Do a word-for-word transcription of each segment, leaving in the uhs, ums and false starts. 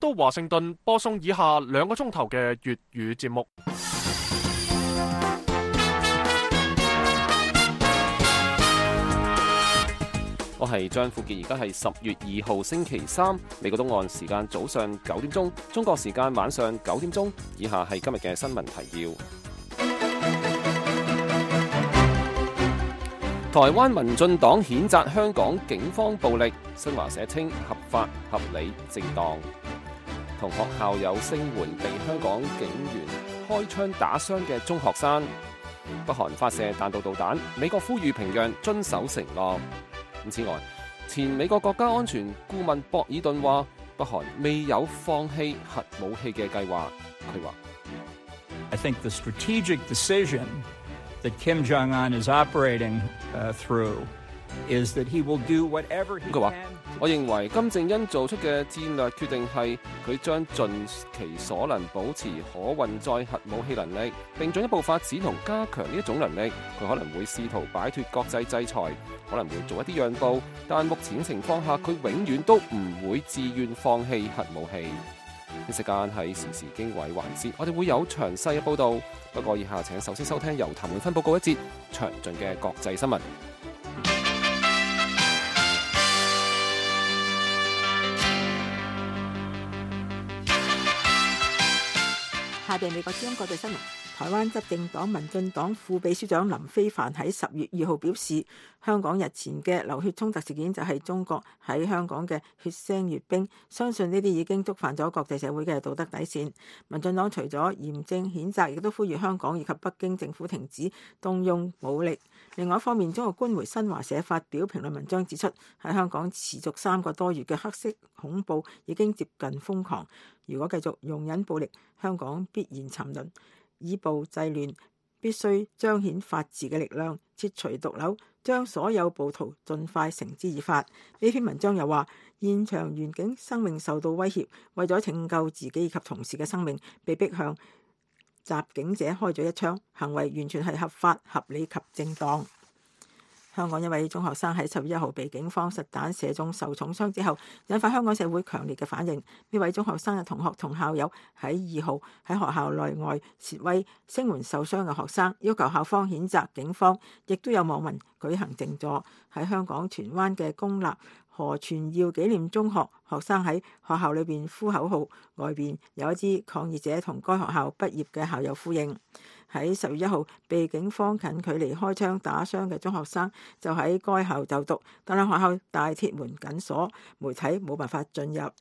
都華盛頓播送以下兩個鐘頭嘅粵語節目。我係張富傑，而家係十月二號星期三，美國東岸時間早上九點鐘，中國時間晚上九點鐘。以下係今日嘅新聞提要。台灣民進黨譴責香港警方暴力，新華社稱合法、合理、正當。同學校友聲援被香港警員開槍打傷嘅中學生。北韓發射彈道導彈，美國呼籲平壤遵守承諾。此外，前美國國家安全顧問博爾頓話，北韓未有放棄核武器嘅計劃。佢話 I think the strategic decision that Kim Jong-un is operating uh, through is that he will do whatever he can。 我認為金正恩做出嘅戰略決定係佢將盡其所能保持可運載核武器能力，並進一步發展同加強呢一種能力。佢可能會試圖擺脫國際制裁，可能會做一啲讓步，但目前情況下，佢永遠都唔會自願放棄核武器。呢時間係時事經緯環節，我哋會有詳細嘅報導。不過以下請首先收聽由譚永芬報告一節詳盡嘅國際新聞。 下邊美國之音國際新聞。台灣執政黨民進黨副秘書長林飛帆喺十月二號表示，香港日前嘅流血衝突事件就係中國喺香港嘅血腥閱兵，相信呢啲已經觸犯咗國際社會嘅道德底線。民進黨除咗嚴正譴責，亦都呼籲香港以及北京政府停止動用武力。另外一方面，中國官媒新華社發表評論文章指出，喺香港持續三個多月嘅黑色恐怖已經接近瘋狂，如果繼續容忍暴力，香港必然沉淪。以暴制亂，必須彰顯法治嘅力量，切除毒瘤，將所有暴徒盡快繩之以法。呢篇文章又話，現場員警生命受到威脅，為咗拯救自己及同事嘅生命，被逼向襲警者開咗一槍，行為完全係合法、合理及正當。香港一位中學生喺十月一號被警方實彈射中受重傷之後，引發香港社會強烈嘅反應。呢位中學生嘅同學同校友喺二號喺學校內外示威，聲援受傷嘅學生，要求校方譴責警方。亦都有網民舉行靜坐。喺香港荃灣嘅公立何傳耀紀念中學，學生喺學校裏邊呼口號，外邊有一支抗議者同該學校畢業嘅校友呼應。喺十月一號被警方近距離開槍打傷嘅中學生就喺該校就讀，但係學校大鐵門緊鎖，媒體冇辦法進入。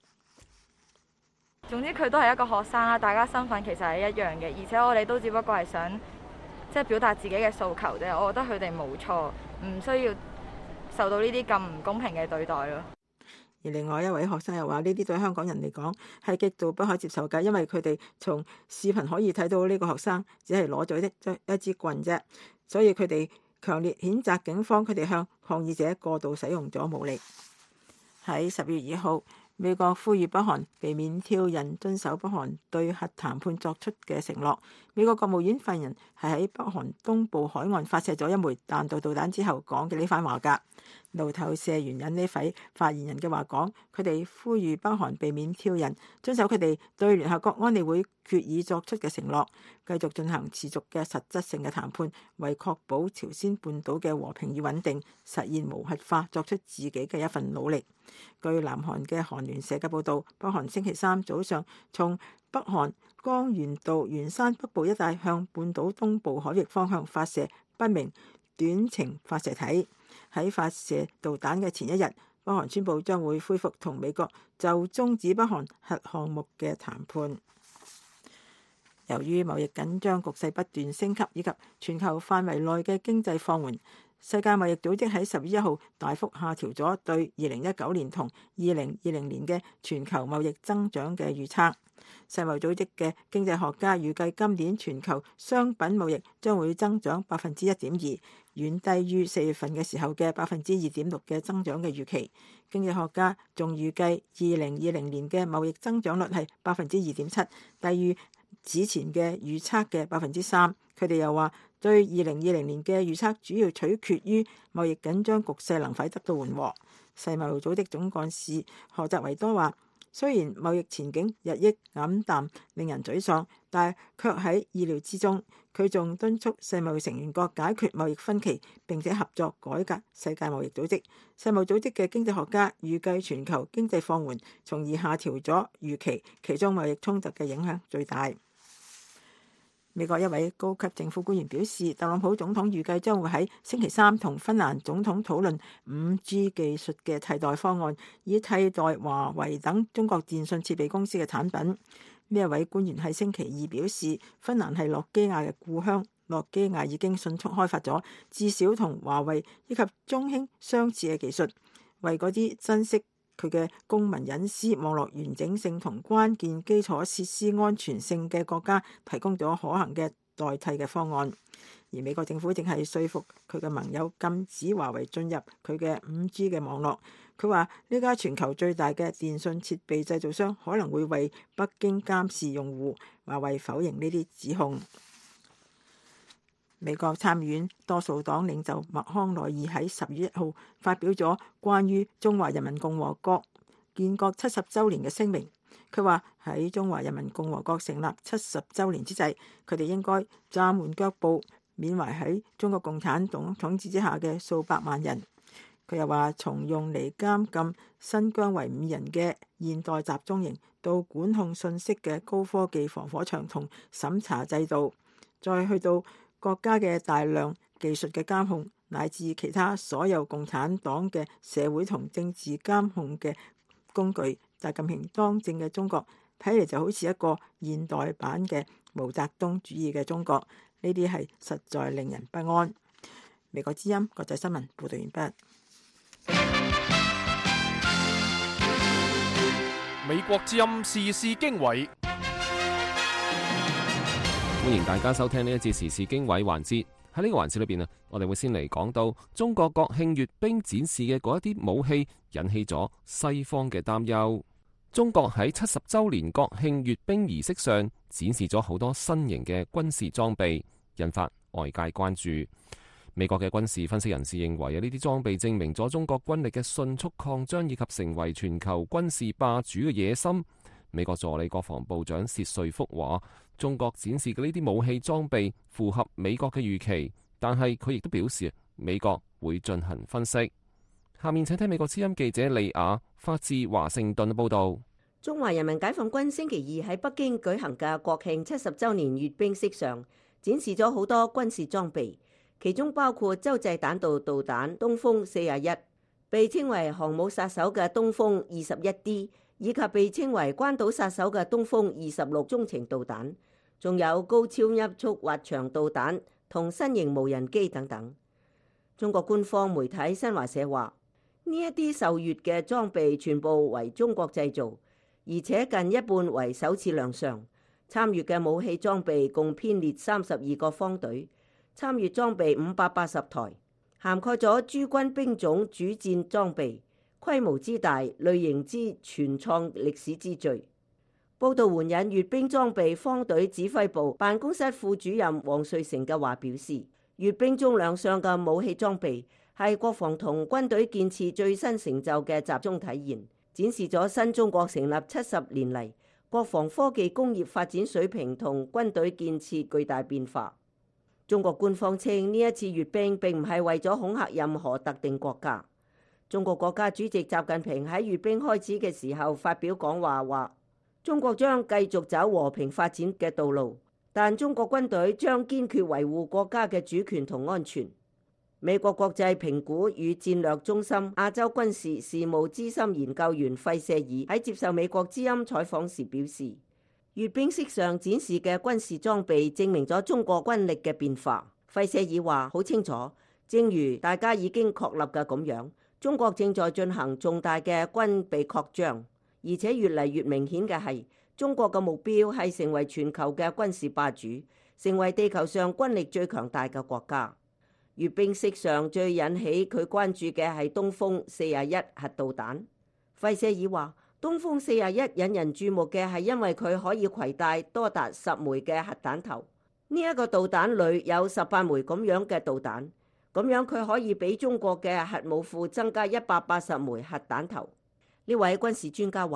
總之佢都係一個學生啦，大家身份其實係一樣嘅，而且我哋都只不過係想即係表達自己嘅訴求啫。我覺得佢哋冇錯，唔需要受到呢啲咁唔公平嘅對待咯。 而另外一位學生又話：呢啲對香港人嚟講係極度不可接受嘅，因為佢哋從視頻可以睇到呢個學生只係攞咗一一支棍啫，所以佢哋強烈譴責警方，佢哋向抗議者過度使用咗武力。喺十月二號，美國呼籲北韓避免挑釁，遵守北韓對核談判作出嘅承諾。美國國務院發言人係喺北韓東部海岸發射咗一枚彈道導彈之後講嘅呢番話㗎。路透社援引呢位發言人嘅話講，佢哋呼籲北韓避免挑釁，遵守佢哋對聯合國安理會決議作出嘅承諾，繼續進行持續嘅實質性嘅談判，為確保朝鮮半島嘅和平與穩定、實現無核化作出自己嘅一份努力。據南韓嘅韓聯社嘅報導，北韓星期三早上從北韓江原道元山北部一帶向半島東部海域方向發射不明短程發射體。喺發射導彈嘅前一日，北韓宣布將會恢復同美國就終止北韓核項目嘅談判。由於貿易緊張局勢不斷升級，以及全球範圍內嘅經濟放緩，世界貿易組織喺十月一號大幅下調咗對二零一九年同二零二零年嘅全球貿易增長嘅預測。世貿組織嘅經濟學家預計今年全球商品貿易將會增長百分之一點二，遠低於四月份嘅時候嘅百分之二點六嘅增長嘅預期。經濟學家仲預計二零二零年嘅貿易增長率係百分之二點七，低於之前嘅預測嘅百分之三。佢哋又話，對二零二零年嘅預測主要取決於貿易緊張局勢能否得到緩和。世貿組織總幹事何澤維多話， 雖然貿易前景日益黯淡，令人沮喪，但係卻喺意料之中。佢仲敦促世貿成員國解決貿易分歧，並且合作改革世界貿易組織。世貿組織嘅經濟學家預計全球經濟放緩，從而下調咗預期，其中貿易衝突嘅影響最大。美國一位高級政府官員表示，特朗普總統預計將會喺星期三同芬蘭總統討論五 G 技術嘅替代方案，以替代華為等中國電信設備公司嘅產品。呢一位官員喺星期二表示，芬蘭係諾基亞嘅故鄉，諾基亞已經迅速開發咗至少同華為以及中興相似嘅技術，為嗰啲珍惜佢嘅公民隱私、網絡完整性同關鍵基礎設施安全性嘅國家提供咗可行嘅代替嘅方案。而美國政府正係說服佢嘅盟友禁止華為進入佢嘅五 G 嘅網絡。佢話呢家全球最大嘅電信設備製造商可能會為北京監視用戶。華為否認呢啲指控。美國參議院多數黨領袖麥康奈爾喺十月一號發表咗關於中華人民共和國建國七十週年嘅聲明。佢話喺中華人民共和國成立七十週年之際，佢哋應該暫緩腳步，緬懷喺中國共產黨統治之下嘅數百萬人。佢又話，從用嚟監禁新疆維吾人嘅現代集中營，到管控信息嘅高科技防火牆同審查制度，再去到國家嘅大量技術嘅監控，乃至其他所有共產黨嘅社會同政治監控嘅工具，習近平當政嘅中國睇嚟就好似一個現代版嘅毛澤東主義嘅中國。呢啲係實在令人不安。美國之音國際新聞報道完畢。 美國之音時事經緯， 歡迎大家收聽呢一節時事經緯環節。喺呢個環節裏邊啊，我哋會先嚟講到中國國慶閱兵展示嘅嗰一啲武器，引起咗西方嘅擔憂。中國喺七十週年國慶閱兵儀式上展示咗好多新型嘅軍事裝備，引發外界關注。美國嘅軍事分析人士認為啊，呢啲裝備證明咗中國軍力嘅迅速擴張以及成為全球軍事霸主嘅野心。美國助理國防部長薛瑞福話，中國展示嘅呢啲武器裝備符合美國嘅預期，但係佢亦都表示美國會進行分析。下面請聽美國之音記者利亞發自華盛頓嘅報道。 中華人民解放軍星期二喺北京舉行嘅國慶七十週年閱兵式上，展示咗好多軍事裝備，其中包括洲際彈道導彈東風四十一，被稱為航母殺手嘅東風二十一 D， 以及被稱為關島殺手嘅東風二十六中程導彈，仲有高超音速滑翔導彈同新型無人機等等。中國官方媒體新華社話，呢一啲受閱嘅裝備全部為中國製造，而且近一半為首次亮相。參與嘅武器裝備共編列三十二個方隊，參與裝備五百八十台，涵蓋咗諸軍兵種主戰裝備，規模之大，類型之全創歷史之最。報道援引閱兵裝備方隊指揮部辦公室副主任王瑞成嘅話表示，閱兵中亮相嘅武器裝備係國防同軍隊建設最新成就嘅集中體現，展示咗新中國成立七十年嚟國防科技工業發展水平同軍隊建設巨大變化。中國官方稱呢一次閱兵並唔係為咗恐嚇任何特定國家。中國國家主席習近平喺閱兵開始嘅時候發表講話，話中國將繼續走和平發展嘅道路，但中國軍隊將堅決維護國家嘅主權同安全。美國國際評估與戰略中心亞洲軍事事務資深研究員費舍爾喺接受美國之音採訪時表示，閱兵式上展示嘅軍事裝備證明咗中國軍力嘅變化。費舍爾話好清楚，正如大家已經確立嘅咁樣，中國正在進行重大嘅軍備擴張，而且越嚟越明顯嘅係，中國嘅目標係成為全球嘅軍事霸主，成為地球上軍力最強大嘅國家。閱兵式上最引起佢關注嘅係東風四十一核導彈。費舍爾話，東風四十一引人注目嘅係因為佢可以攜帶多達十枚嘅核彈頭。呢、這、一個導彈裏有十八枚咁樣嘅導彈，咁樣佢可以比中國嘅核武庫增加一百八十枚核彈頭。呢位軍事專家話，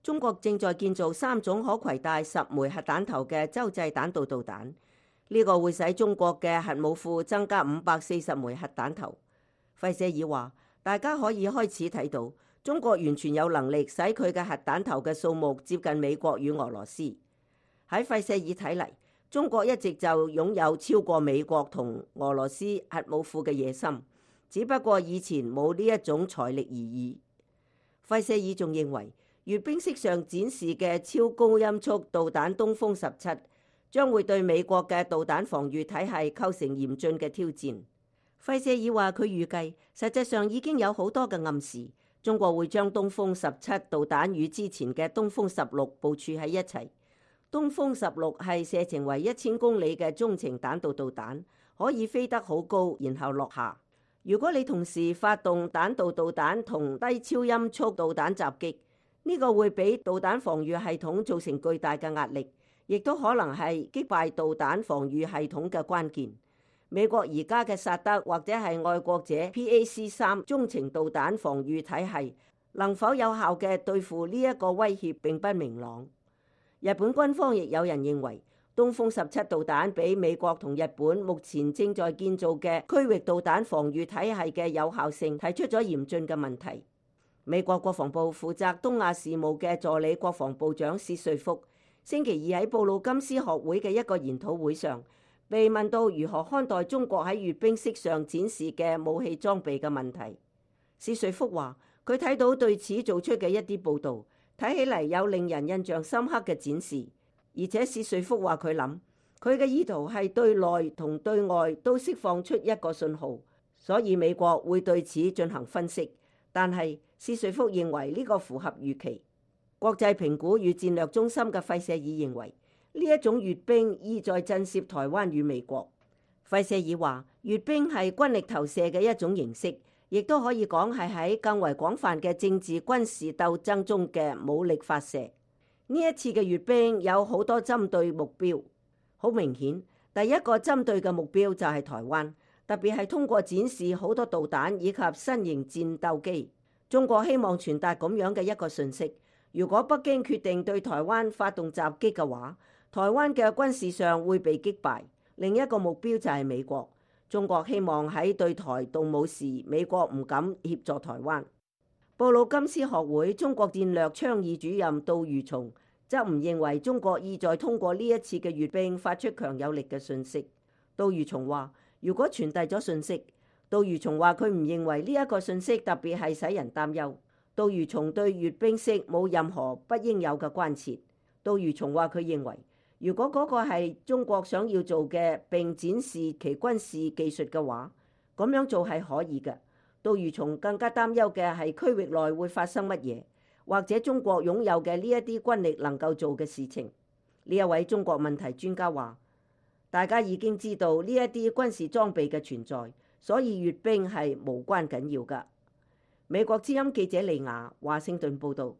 中國正在建造三種可攜帶十枚核彈頭嘅洲際彈道導彈，呢、這個會使中國嘅核武庫增加五百四十枚核彈頭。費舍爾話：大家可以開始睇到，中國完全有能力使佢嘅核彈頭嘅數目接近美國與俄羅斯。喺費舍爾睇嚟，中國一直就擁有超過美國同俄羅斯核武庫嘅野心，只不過以前冇呢一種財力而已。費舍爾仲認為，閱兵式上展示嘅超高音速導彈東風十七將會對美國嘅導彈防禦體系構成嚴峻嘅挑戰。費舍爾話：佢預計實際上已經有好多嘅暗示，中國會將東風十七導彈與之前嘅東風十六部署喺一齊。東風十六係射程為一千公里嘅中程彈道導彈，可以飛得好高，然後落下。如果你同時發動彈道導彈同低超音速導彈襲擊，呢個會俾導彈防禦系統造成巨大嘅壓力，亦都可能係擊敗導彈防禦系統嘅關鍵。美國而家嘅薩德或者係愛國者 P A C 三中程導彈防禦體系能否有效嘅對付呢一個威脅並不明朗。日本軍方亦有人認為，東風十七導彈比美國同日本目前正在建造嘅區域導彈防禦體系嘅有效性提出咗嚴峻嘅問題。美國國防部負責東亞事務嘅助理國防部長薛瑞福星期二喺布魯金斯學會嘅一個研討會上，被問到如何看待中國喺閱兵式上展示嘅武器裝備嘅問題。薛瑞福話：佢睇到對此做出嘅一啲報導，睇起嚟有令人印象深刻嘅展示，而且薛瑞福話佢諗佢嘅意圖係對內同對外都釋放出一個信號，所以美國會對此進行分析。但係薛瑞福認為呢個符合預期。國際評估與戰略中心嘅費舍爾認為呢一種閱兵意在震懾台灣與美國。費舍爾話：閱兵係軍力投射嘅一種形式，亦都可以講係喺更為廣泛嘅政治軍事鬥爭中嘅武力發射。呢一次嘅閱兵有好多針對目標，好明顯，第一個針對嘅目標就係台灣。特別係通過展示好多導彈以及新型戰鬥機，中國希望傳達咁樣嘅一個訊息：如果北京決定對台灣發動襲擊嘅話，台灣嘅軍事上會被擊敗。另一個目標就係美國，中國希望喺對台動武時，美國唔敢協助台灣。布魯金斯學會中國戰略倡議主任杜如松則唔認為中國意在通過呢一次嘅閱兵發出強有力嘅訊息。杜如松話：如果傳遞咗訊息，杜如松話佢唔認為呢一個訊息特別係使人擔憂。杜如松對閱兵式冇任何不應有嘅關切。杜如松話佢認為，如果嗰個係中國想要做嘅並展示其軍事技術嘅話，咁樣做係可以嘅。杜如松更加擔憂嘅係區域內會發生乜嘢，或者中國擁有嘅呢一啲軍力能夠做嘅事情。呢一位中國問題專家話：大家已經知道呢一啲軍事裝備嘅存在，所以閱兵係無關緊要㗎。美國之音記者利亞華盛頓報導。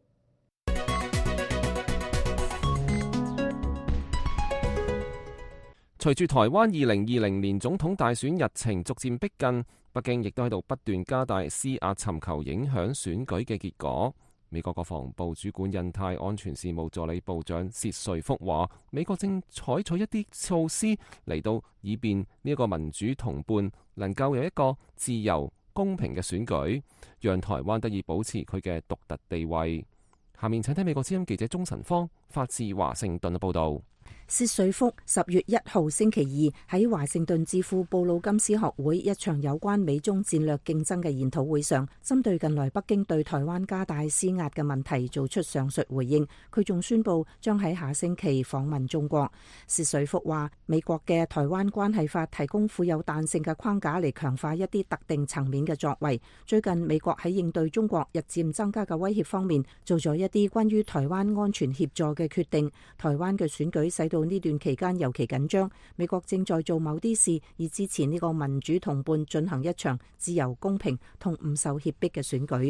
隨住台灣二零二零年總統大選日程逐漸逼近，北京亦都喺度不斷加大施壓，尋求影響選舉嘅結果。美國國防部主管印太安全事務助理部長薛瑞福話：美國正採取一啲措施嚟到，以便呢一個民主同伴能夠有一個自由公平嘅選舉，讓台灣得以保持佢嘅獨特地位。下面請聽美國之音記者鍾晨芳發自華盛頓嘅報導。 薛瑞福十月一號星期二喺華盛頓智庫布魯金斯學會一場有關美中戰略競爭嘅研討會上，針對近來北京對台灣加大施壓嘅問題做出上述回應。佢仲宣布將喺下星期訪問中國。薛瑞福話：美國嘅台灣關係法提供富有彈性嘅框架嚟強化一啲特定層面嘅作為。最近美國喺應對中國日漸增加嘅威脅方面，做咗一啲關於台灣安全協助嘅決定。台灣嘅選舉使到呢段期間尤其緊張，美國正在做某啲事，以支持呢個民主同伴進行一場自由、公平同唔受脅迫嘅選舉。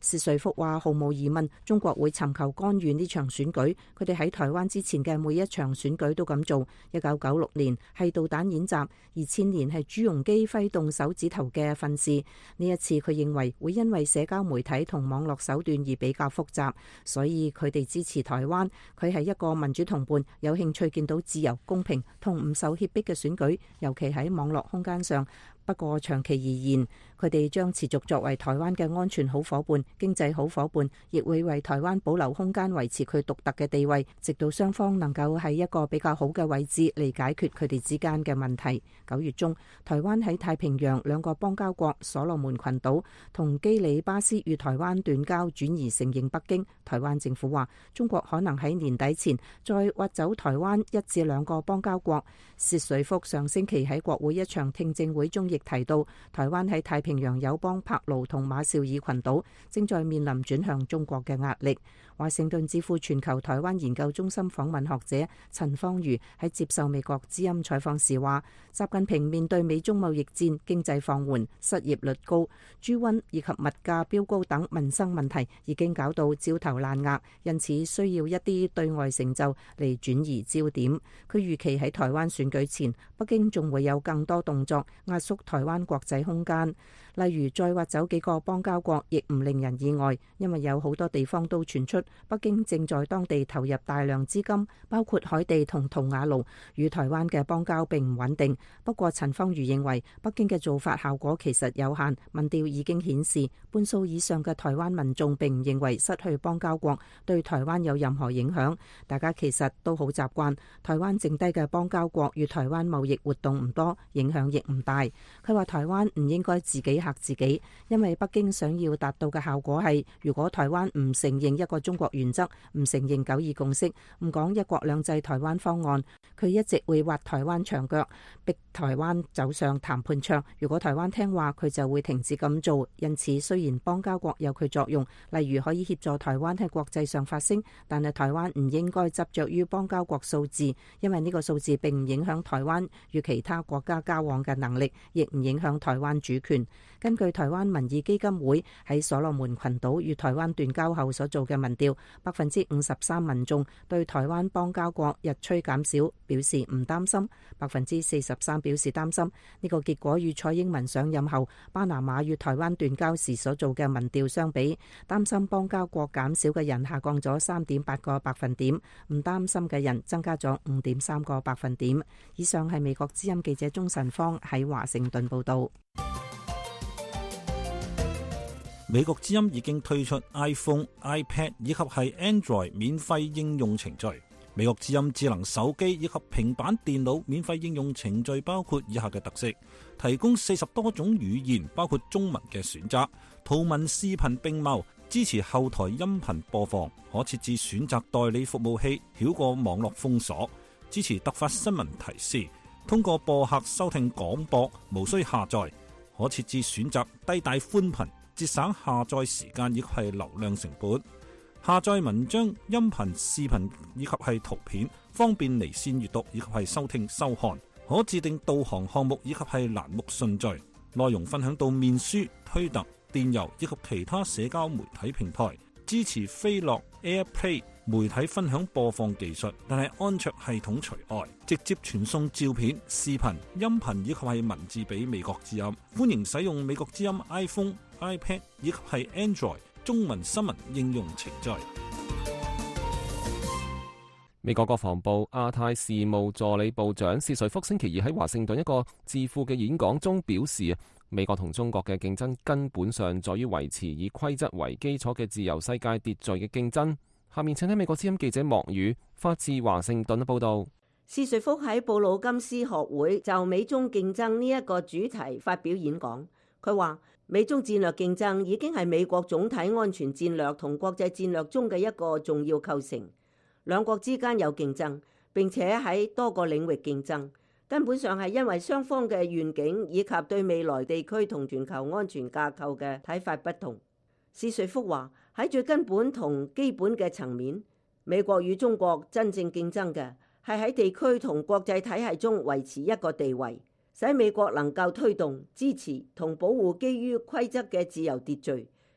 薛瑞福話：毫無疑問，中國會尋求干預呢場選舉。佢哋喺台灣之前嘅每一場選舉都咁做。一九九六年係導彈演習，二千年係朱鎔基揮動手指頭嘅訓示。呢一次佢認為會因為社交媒體同網絡手段而比較複雜，所以佢哋支持台灣。佢係一個民主同伴，有興趣見到自由、公平同唔受脅迫嘅選舉，尤其喺網絡空間上。不過長期而言，佢哋將持續作為台灣嘅安全好夥伴、經濟好夥伴，亦會為台灣保留空間，維持佢獨特嘅地位，直到雙方能夠喺一個比較好嘅位置嚟解決佢哋之間嘅問題。九月中，台灣喺太平洋兩個邦交國所羅門群島同基里巴斯與台灣斷交，轉移承認北京。台灣政府話，中國可能喺年底前再挖走台灣一至兩個邦交國。薛瑞福上星期喺國會一場聽證會中亦提到，台灣喺太平洋友邦帕勞同馬紹爾群島正在面臨轉向中國嘅壓力。華盛頓智庫全球台灣研究中心訪問學者陳方瑜喺接受美國之音採訪時話，習近平面對美中貿易戰、經濟放緩、失業率高、豬瘟以及物價飆高等民生問題，已經搞到焦頭爛額，因此需要一啲對外成就嚟轉移焦點。佢預期喺台灣選舉前，北京仲會有更多動作壓縮台灣國際空間，例如再挖走幾個邦交國，亦唔令人意外，因為有好多地方都傳出北京正在當地投入大量資金，包括海地同圖瓦盧，與台灣嘅邦交並唔穩定。不過陳方瑜認為北京嘅做法效果其實有限，民調已經顯示半數以上嘅台灣民眾並唔認為失去邦交國對台灣有任何影響，大家其實都好習慣台灣剩低嘅邦交國與台灣貿易活動唔多，影響亦唔大。佢話台灣唔應該自己嚇自己，因為北京想要達到嘅效果係，如果台灣唔承認一個中國原則，唔承認九二共識，唔講一國兩制台灣方案，佢一直會挖台灣牆腳，逼台灣走上談判桌。如果台灣聽話，佢就會停止咁做。因此，雖然邦交國有佢作用，例如可以協助台灣喺國際上發聲，但係台灣唔應該執着於邦交國數字，因為呢個數字並唔影響台灣與其他國家交往嘅能力，亦唔影響台灣主權。根據台灣民意基金會喺所羅門群島與台灣斷交後所做嘅民調，百分之五十三民眾對台灣邦交國日趨減少表示唔擔心，百分之四十三表示擔心。呢個結果與蔡英文上任後巴拿馬與台灣斷交時所做嘅民調相比，擔心邦交國減少嘅人下降咗三點八個百分點，唔擔心嘅人增加咗五點三個百分點。以上係美國之音記者鍾晨芳喺華盛頓報道。 美國之音已經推出 iPhone、iPad 以及係 Android 免費應用程序。美國之音智能手機以及平板電腦免費應用程序包括以下嘅特色：提供四十多種語言，包括中文嘅選擇，圖文視頻並茂，支持後台音頻播放，可設置選擇代理服務器，繞過網絡封鎖，支持突發新聞提示，通過播客收聽廣播，無需下載，可設置選擇低帶寬頻，節省下載時間以及係流量成本。下載文章、音頻、視頻以及係圖片，方便離線閱讀以及係收聽收看。可自定導航項目以及係欄目順序。內容分享到面書、推特、電郵以及其他社交媒體平台。支持飛樂 AirPlay 媒體分享播放技術，但係安卓系統除外。直接傳送照片、視頻、音頻以及係文字俾美國之音。歡迎使用美國之音 iPhone、iPad 以及係 Android中文新聞應用程序。 美國國防部亞太事務助理部長薛瑞福星期二喺華盛頓一個智庫嘅演講中表示，美國同中國嘅競爭根本上在於維持以規則為基礎嘅自由世界秩序嘅競爭。下面請睇美國之音記者莫宇發自華盛頓嘅報道。 薛瑞福喺布魯金斯學會就美中競爭呢一個主題發表演講，佢話美中戰略競爭已經係美國總體安全戰略同國際戰略中嘅一個重要構成。兩國之間有競爭，並且喺多個領域競爭，根本上係因為雙方嘅願景以及對未來地區同全球安全架構嘅睇法不同。薛瑞福話喺最根本同基本嘅層面，美國與中國真正競爭嘅係喺地區同國際體系中維持一個地位，使美國能夠推動、支持同保護基於規則嘅自由秩序，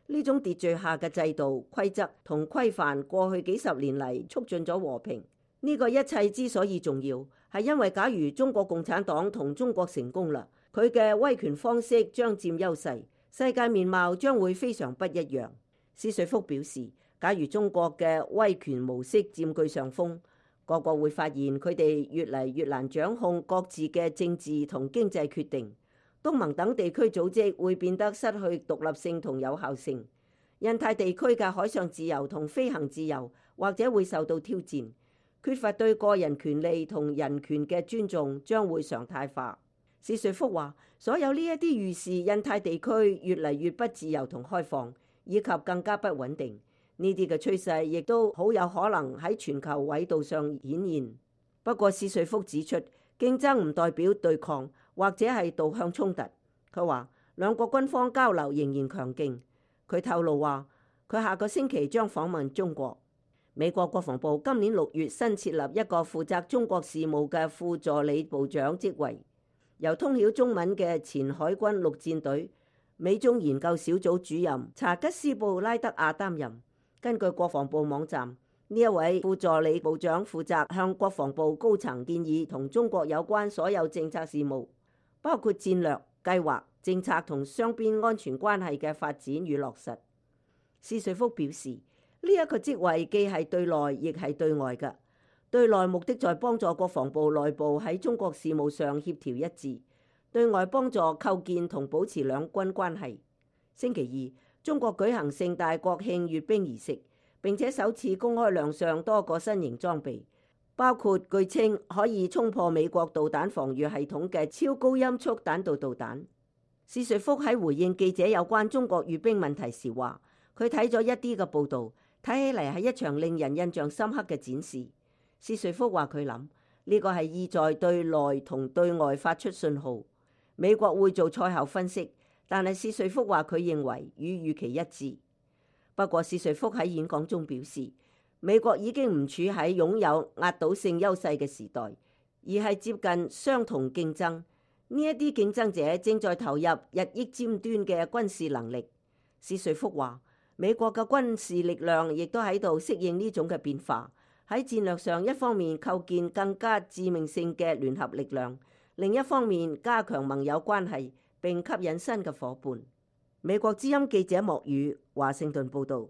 呢種秩序下嘅制度、規則同規範，過去幾十年嚟促進咗和平。呢個一切之所以重要，係因為假如中國共產黨同中國成功啦，佢嘅威權方式將佔優勢，世界面貌將會非常不一樣。施瑞福表示，假如中國嘅威權模式佔據上風，各國會發現佢哋越嚟越難掌控各自嘅政治同經濟決定。東盟等地區組織會變得失去獨立性同有效性，印太地區嘅海上自由同飛行自由或者會受到挑戰，缺乏對個人權利同人權嘅尊重將會常態化。史瑞福話，所有呢一啲預示印太地區越嚟越不自由同開放，以及更加不穩定。呢啲嘅趨勢亦都好有可能喺全球緯度上顯現。不過史瑞福指出，競爭唔代表對抗，或者係導向衝突。佢話兩國軍方交流仍然強勁。佢透露話，佢下個星期將訪問中國。美國國防部今年六月新設立一個負責中國事務嘅副助理部長職位，由通曉中文嘅前海軍陸戰隊美中研究小組主任查吉斯布拉德亞擔任。根據國防部網站，呢一位副助理部長負責向國防部高層建議同中國有關所有政策事務，包括戰略、計劃、政策同雙邊安全關係嘅發展與落實。施瑞福表示，呢一個職位既係對內亦係對外嘅。對內目的在幫助國防部內部喺中國事務上協調一致，對外幫助構建同保持兩軍關係。星期二，中國舉行盛大國慶閱兵儀式，並且首次公開亮相多個新型裝備，包括據稱可以衝破美國導彈防禦系統嘅超高音速彈道導彈。史瑞福喺回應記者有關中國閱兵問題時話，佢睇咗一啲嘅報導，睇起嚟係一場令人印象深刻嘅展示。史瑞福話佢諗呢個係意在對內同對外發出信號。美國會做賽後分析，但係史瑞福話佢認為與預期一致。不過史瑞福喺演講中表示，美國已經唔處喺擁有壓倒性優勢嘅時代，而係接近相同競爭。呢一啲競爭者正在投入日益尖端嘅軍事能力。史瑞福話，美國嘅軍事力量亦都喺度適應呢種嘅變化，喺戰略上一方面構建更加致命性嘅聯合力量，另一方面加強盟友關係並吸引新嘅夥伴。美國之音記者莫宇華盛頓報導。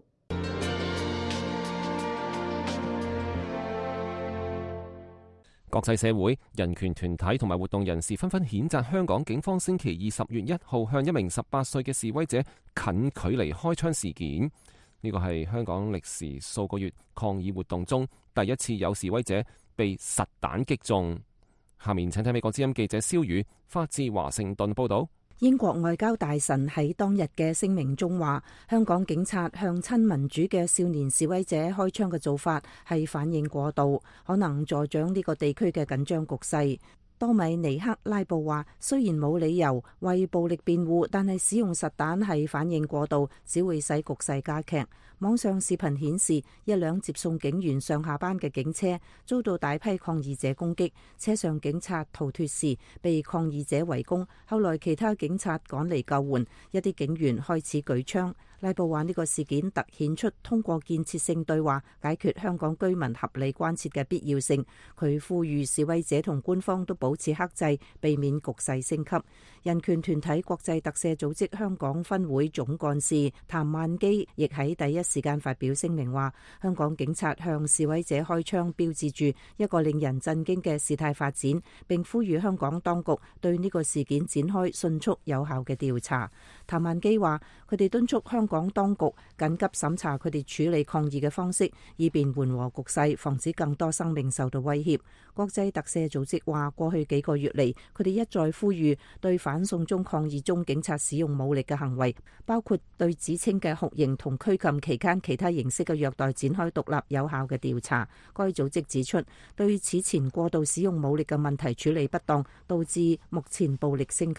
國際社會、人權團體同埋活動人士紛紛譴責香港警方星期二十月一號向一名十八歲嘅示威者近距離開槍事件。呢個係香港歷時數個月抗議活動中第一次有示威者被實彈擊中。下面請睇美國之音記者蕭宇發自華盛頓報導。 英國外交大臣喺當日嘅聲明中話，香港警察向親民主嘅少年示威者開槍嘅做法係反應過度，可能助長呢個地區嘅緊張局勢。多米尼克拉布話，雖然冇理由為暴力辯護，但係使用實彈係反應過度，只會使局勢加劇。網上視頻顯示，一輛接送警員上下班嘅警車遭到大批抗議者攻擊，車上警察逃脫時被抗議者圍攻，後來其他警察趕嚟救援，一啲警員開始舉槍。拉布話呢個事件突顯出通過建設性對話解決香港居民合理關切嘅必要性。佢呼籲示威者同官方都保持克制，避免局勢升級。人權團體國際特赦組織香港分會總幹事譚萬基亦喺第一時間發表聲明話，香港警察向示威者開槍標誌住一個令人震驚嘅事態發展，並呼籲香港當局對呢個事件展開迅速有效嘅調查。譚萬基話，佢哋敦促香港當局緊急審查佢哋處理抗議嘅方式，以便緩和局勢，防止更多生命受到威脅。國際特赦組織話，過去幾個月嚟，佢哋一再呼籲對反送中抗議中警察使用武力嘅行為，包括對指稱嘅酷刑同拘禁期間其他形式嘅虐待展開獨立有效嘅調查。該組織指出，對此前過度使用武力嘅問題處理不當，導致目前暴力升級。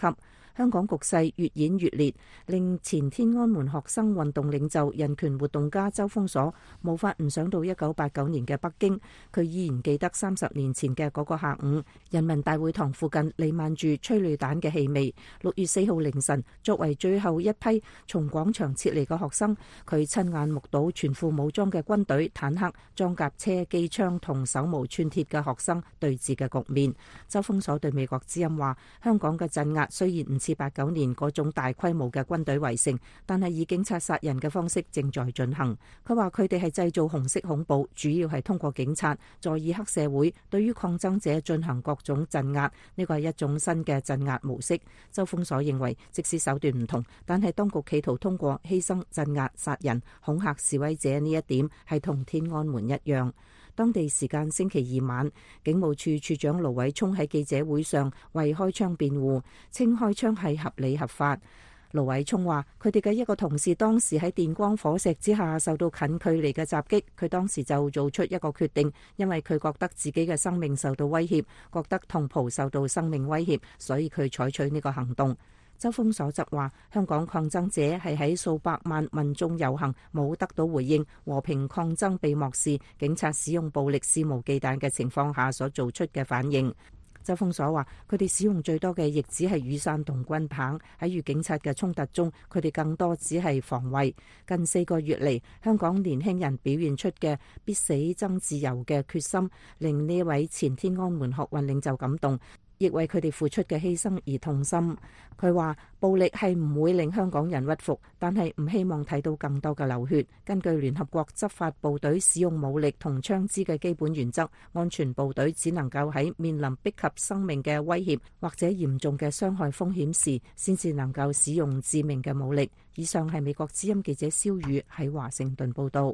香港局勢越演越烈，令前天安門學生運動領袖、人權活動家周鋒鎖無法唔想到一九八九年嘅北京。佢依然記得三十年前嘅嗰個下午，人民大會堂附近彌漫住催淚彈嘅氣味。六月四號凌晨，作為最後一批從廣場撤離嘅學生，佢親眼目睹全副武裝嘅軍隊、坦克、裝甲車、機槍同手無寸鐵嘅學生對峙嘅局面。周鋒鎖對美國之音話：香港嘅鎮壓雖然唔似八九年嗰種大規模嘅軍隊圍城，但係以警察殺人嘅方式正在進行。佢話佢哋係製造紅色恐怖，主要係通過警察在以黑社會對於抗爭者進行各種鎮壓，呢個係一種新嘅鎮壓模式。周鋒鎖認為，即使手段唔同，但係當局企圖通過犧牲、鎮壓、殺人、恐嚇示威者呢一點係同天安門一樣。當地時間星期二晚，警務處處長盧偉聰喺記者會上為開槍辯護，稱開槍係合理合法。盧偉聰話：佢哋嘅一個同事當時喺電光火石之下受到近距離嘅襲擊，佢當時就做出一個決定，因為佢覺得自己嘅生命受到威脅，覺得同袍受到生命威脅，所以佢採取呢個行動。周鋒鎖則話：香港抗爭者係喺數百萬民眾遊行冇得到回應，和平抗爭被漠視，警察使用暴力肆無忌憚嘅情況下所做出嘅反應。周鋒鎖話：佢哋使用最多嘅亦只係雨傘同棍棒，喺與警察嘅衝突中，佢哋更多只係防衛。近四個月嚟，香港年輕人表現出嘅必死爭自由嘅決心，令呢位前天安門學運領袖感動，亦為佢哋付出嘅犧牲而痛心。佢話：暴力係唔會令香港人屈服，但係唔希望睇到更多嘅流血。根據聯合國執法部隊使用武力同槍支嘅基本原則，安全部隊只能夠喺面臨逼及生命嘅威脅或者嚴重嘅傷害風險時，先至能夠使用致命嘅武力。以上係美國之音記者蕭宇喺華盛頓報導。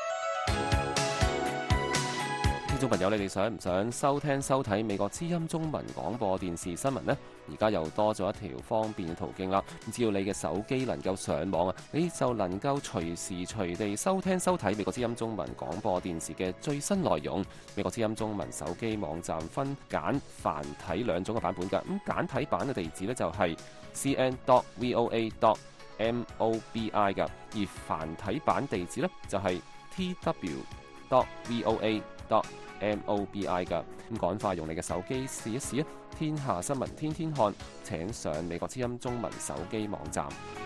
聽眾朋友，你哋想唔想收聽收睇美國之音中文廣播電視新聞呢？而家又多咗一條方便嘅途徑啦！只要你嘅手機能夠上網啊，你就能夠隨時隨地收聽收睇美國之音中文廣播電視嘅最新內容。美國之音中文手機網站分簡繁體兩種嘅版本㗎。咁簡體版嘅地址呢，就係 c n dot v o a dot m o b i 㗎，而繁體版地址呢，就係 t w dot v o a dot m o b i 㗎。咁趕快用你嘅手機試一試啊！天下新聞天天看，請上美國之音中文手機網站。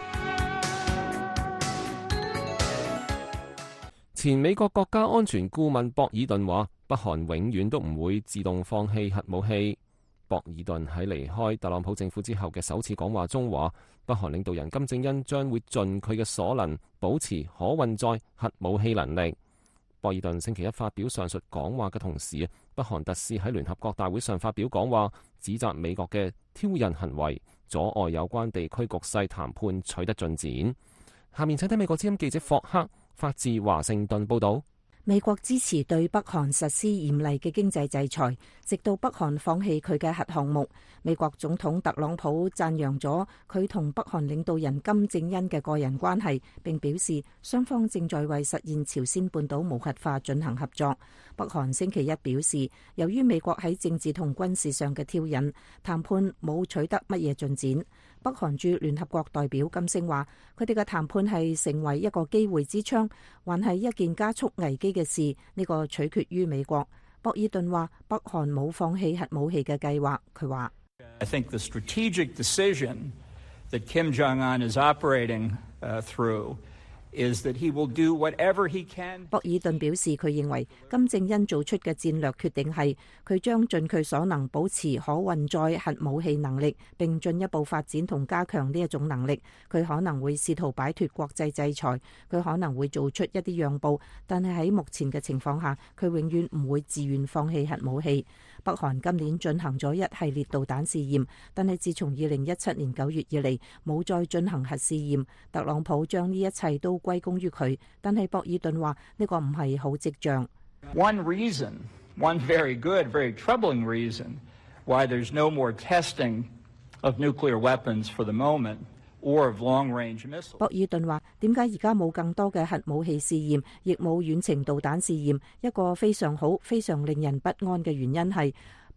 前美國國家安全顧問博爾頓話：北韓永遠都唔會自動放棄核武器。博爾頓喺離開特朗普政府之後嘅首次講話中話，北韓領導人金正恩將會盡佢嘅所能保持可運載核武器能力。博爾頓星期一發表上述講話嘅同時，北韓特使喺聯合國大會上發表講話，指責美國嘅挑釁行為阻礙有關地區局勢談判取得進展。下面請睇美國之音記者霍克發自華盛頓報導。 美國支持對北韓實施嚴厲嘅經濟制裁，直到北韓放棄佢嘅核項目。美國總統特朗普讚揚咗佢同北韓領導人金正恩嘅個人關係，並表示雙方正在為實現朝鮮半島無核化進行合作。北韓星期一表示，由於美國喺政治同軍事上嘅挑釁，談判冇取得乜嘢進展。北韓駐聯合國代表金星話，佢哋嘅談判係成為一個機會之窗，還係一件加速危機嘅事，呢個取決於美國。博爾頓話，北韓冇放棄核武器嘅計劃。佢話 I think the strategic decision that Kim Jong-un is operating through is that he will do whatever he can. 博爾頓表示，佢認為金正恩做出嘅戰略決定係佢將盡佢所能保持可運載核武器能力，並進一步發展同加強呢一種能力。佢可能會試圖擺脫國際制裁，佢可能會做出一啲讓步，但係喺目前嘅情況下，佢永遠唔會自願放棄核武器。北韓今年進行咗一系列導彈試驗，但係自從二零一七年九月以嚟冇再進行核試驗。特朗普將呢一切都歸功於佢，但係博爾頓話呢個唔係好跡象。 One reason, one very good, very troubling reason why there's no more testing of nuclear weapons for the moment or of long-range missiles. 博爾頓話：點解而家冇更多嘅核武器試驗，亦冇遠程導彈試驗？一個非常好、非常令人不安嘅原因係，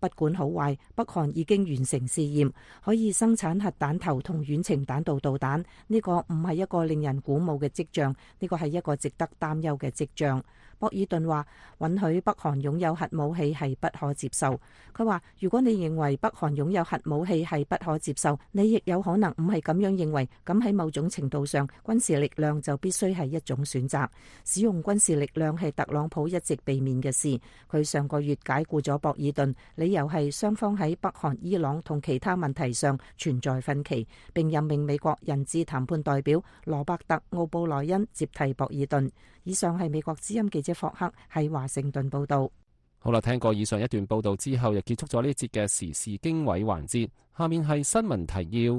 不管好壞，北韓已經完成試驗，可以生產核彈頭同遠程彈道導彈。呢個唔係一個令人鼓舞嘅跡象，呢個係一個值得擔憂嘅跡象。博爾頓話：允許北韓擁有核武器係不可接受。佢話：如果你認為北韓擁有核武器係不可接受，你亦有可能唔係咁樣認為。咁喺某種程度上，軍事力量就必須係一種選擇。使用軍事力量係特朗普一直避免嘅事。佢上個月解僱咗博爾頓，理由係雙方喺北韓、伊朗同其他問題上存在分歧，並任命美國人質談判代表羅伯特·奧布萊恩接替博爾頓。以上係美國之音記者霍克喺華盛頓報道。 好啦，聽過以上一段報道之後，又結束咗呢節嘅時事經緯環節。下面係新聞提要。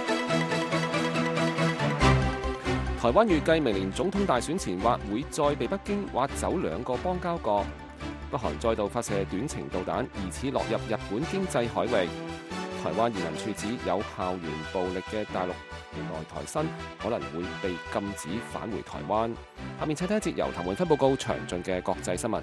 台灣預計明年總統大選前或會再被北京挖走兩個邦交國。北韓再度發射短程導彈，疑似落入日本經濟海域。台灣移民處指有校園暴力嘅大陸來台生可能會被禁止返回台灣。下面請睇一節由譚永芬報告詳盡嘅國際新聞。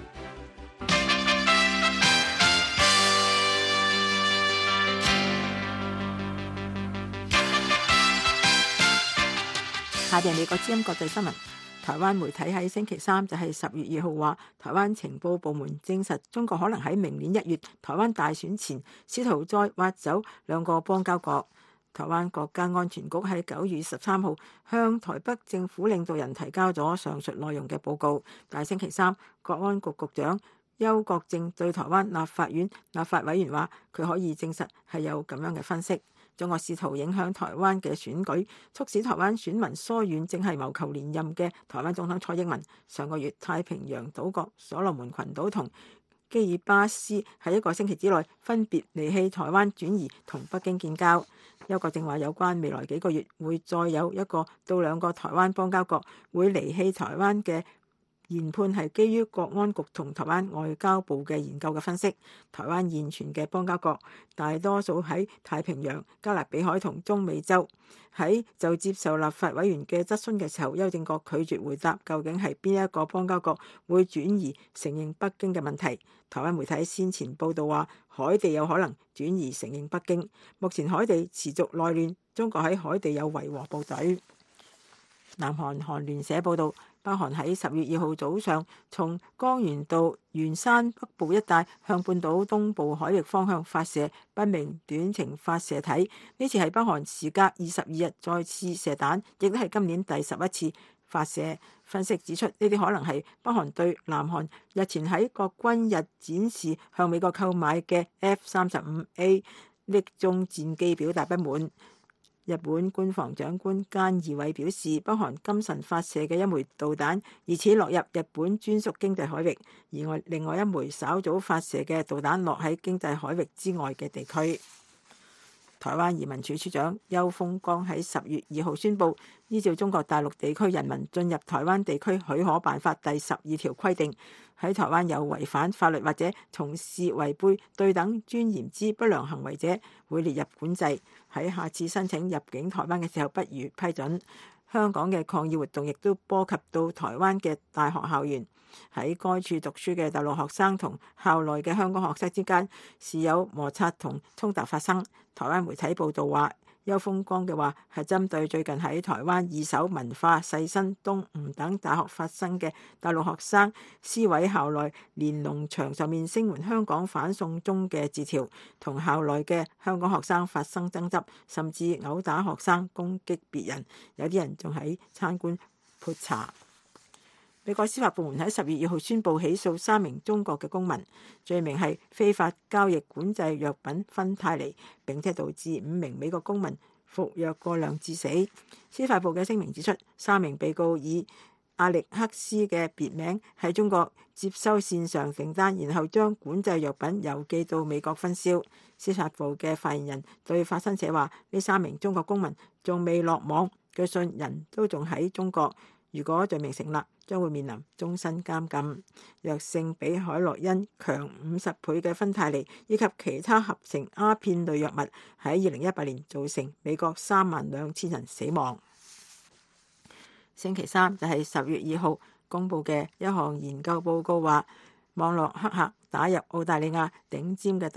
下邊美國之音國際新聞。台灣媒體喺星期三就係十月二號話，台灣情報部門證實中國可能喺明年一月台灣大選前試圖再挖走兩個邦交國。台灣國家安全局喺九月十三號向台北政府領導人提交咗上述內容嘅報告，但係星期三國安局局長邱國正對台灣立法院立法委員話，佢可以證實係有咁樣嘅分析。中國試圖影響台灣嘅選舉，促使台灣選民疏遠正係謀求連任嘅台灣總統蔡英文。上個月太平洋島國所羅門群島同基爾巴斯喺一個星期之內分別離棄台灣，轉移同北京建交。邱國正話有關未來幾個月會再有一個到兩個台灣邦交國會離棄台灣嘅研判係基於國安局同台灣外交部嘅研究嘅分析。台灣現存嘅邦交國大多數喺太平洋、加勒比海同中美洲。喺就接受立法委員嘅質詢嘅時候，邱正國拒絕回答究竟係邊一個邦交國會轉移承認北京嘅問題。台灣媒體先前報道話，海地有可能轉移承認北京。目前海地持續內亂，中國喺海地有維和部隊。南韓韓聯社報道，北韓喺十月二號早上從江原道元山北部一帶向半島東部海域方向發射不明短程發射體。呢次係北韓時隔二十二日再次射彈，亦都係今年第十一次發射。分析指出，呢啲可能係北韓對南韓日前喺國軍日展示向美國購買嘅 F 三十五 A 匿蹤戰機表達不滿。日本官房長官菅義偉表示，北韓今晨發射嘅一枚導彈疑似落入日本專屬經濟海域，而外另外一枚稍早發射嘅導彈落喺經濟海域之外嘅地區。台灣移民署署長邱豐剛喺十月二號宣布，依照中國大陸地區人民進入台灣地區許可辦法第十二條規定，喺台灣有違反法律或者從事違背對等尊嚴之不良行為者，會列入管制。喺下次申請入境台灣嘅時候，不予批准。香港嘅抗議活動亦都波及到台灣嘅大學校園。喺該處讀書嘅大陸學生同校內嘅香港學生之間是有摩擦同衝突發生。台灣媒體報道話，邱豐剛嘅話係針對最近喺台灣二手文化、世新、東吳等大學發生嘅大陸學生撕毀校內連儂牆上面聲援香港反送中嘅字條，同校內嘅香港學生發生爭執，甚至毆打學生、攻擊別人，有啲人仲喺參觀潑茶。美國司法部門喺十月二號宣布起訴三名中國嘅公民，罪名係非法交易管制藥品芬太尼，並且導致五名美國公民服藥過量致死。司法部嘅聲明指出，三名被告以阿力克斯嘅別名喺中國接收線上訂單，然後將管制藥品郵寄到美國分銷。司法部嘅發言人對法新社話：呢三名中國公民仲未落網，據信人都仲喺中國。如果罪名成立，將會面臨終身監禁。藥性比海洛因強五十倍嘅芬太尼以及其他合成鴉片類藥物喺二零一八年造成美國三萬兩千人死亡。星期三就係十月二號公佈嘅一項研究報告話，網絡黑客打入澳大利亞頂尖嘅大學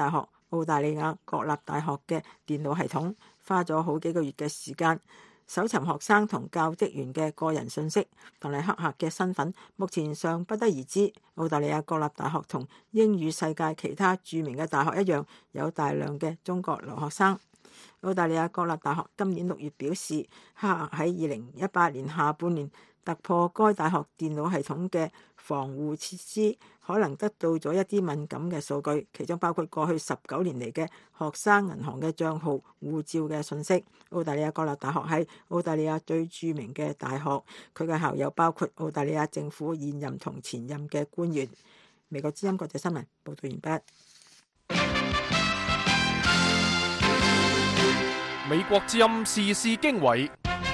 澳大利亞國立大學嘅電腦系統，花咗好幾個月嘅時間搜尋學生同教職員嘅個人信息，但係黑客嘅身份目前尚不得而知。澳大利亞國立大學同英語世界其他著名嘅大學一樣，有大量嘅中國留學生。澳大利亞國立大學今年六月表示，黑客喺二零一八年下半年突破該大學電腦系統嘅防護設施，可能得到咗一啲敏感嘅數據，其中包括過去十九年嚟嘅學生銀行嘅帳號、護照嘅信息。澳大利亞國立大學係澳大利亞最著名嘅大學，佢嘅校友包括澳大利亞政府現任同前任嘅官員。美國之音國際新聞報道完畢。 美國之音時事經緯，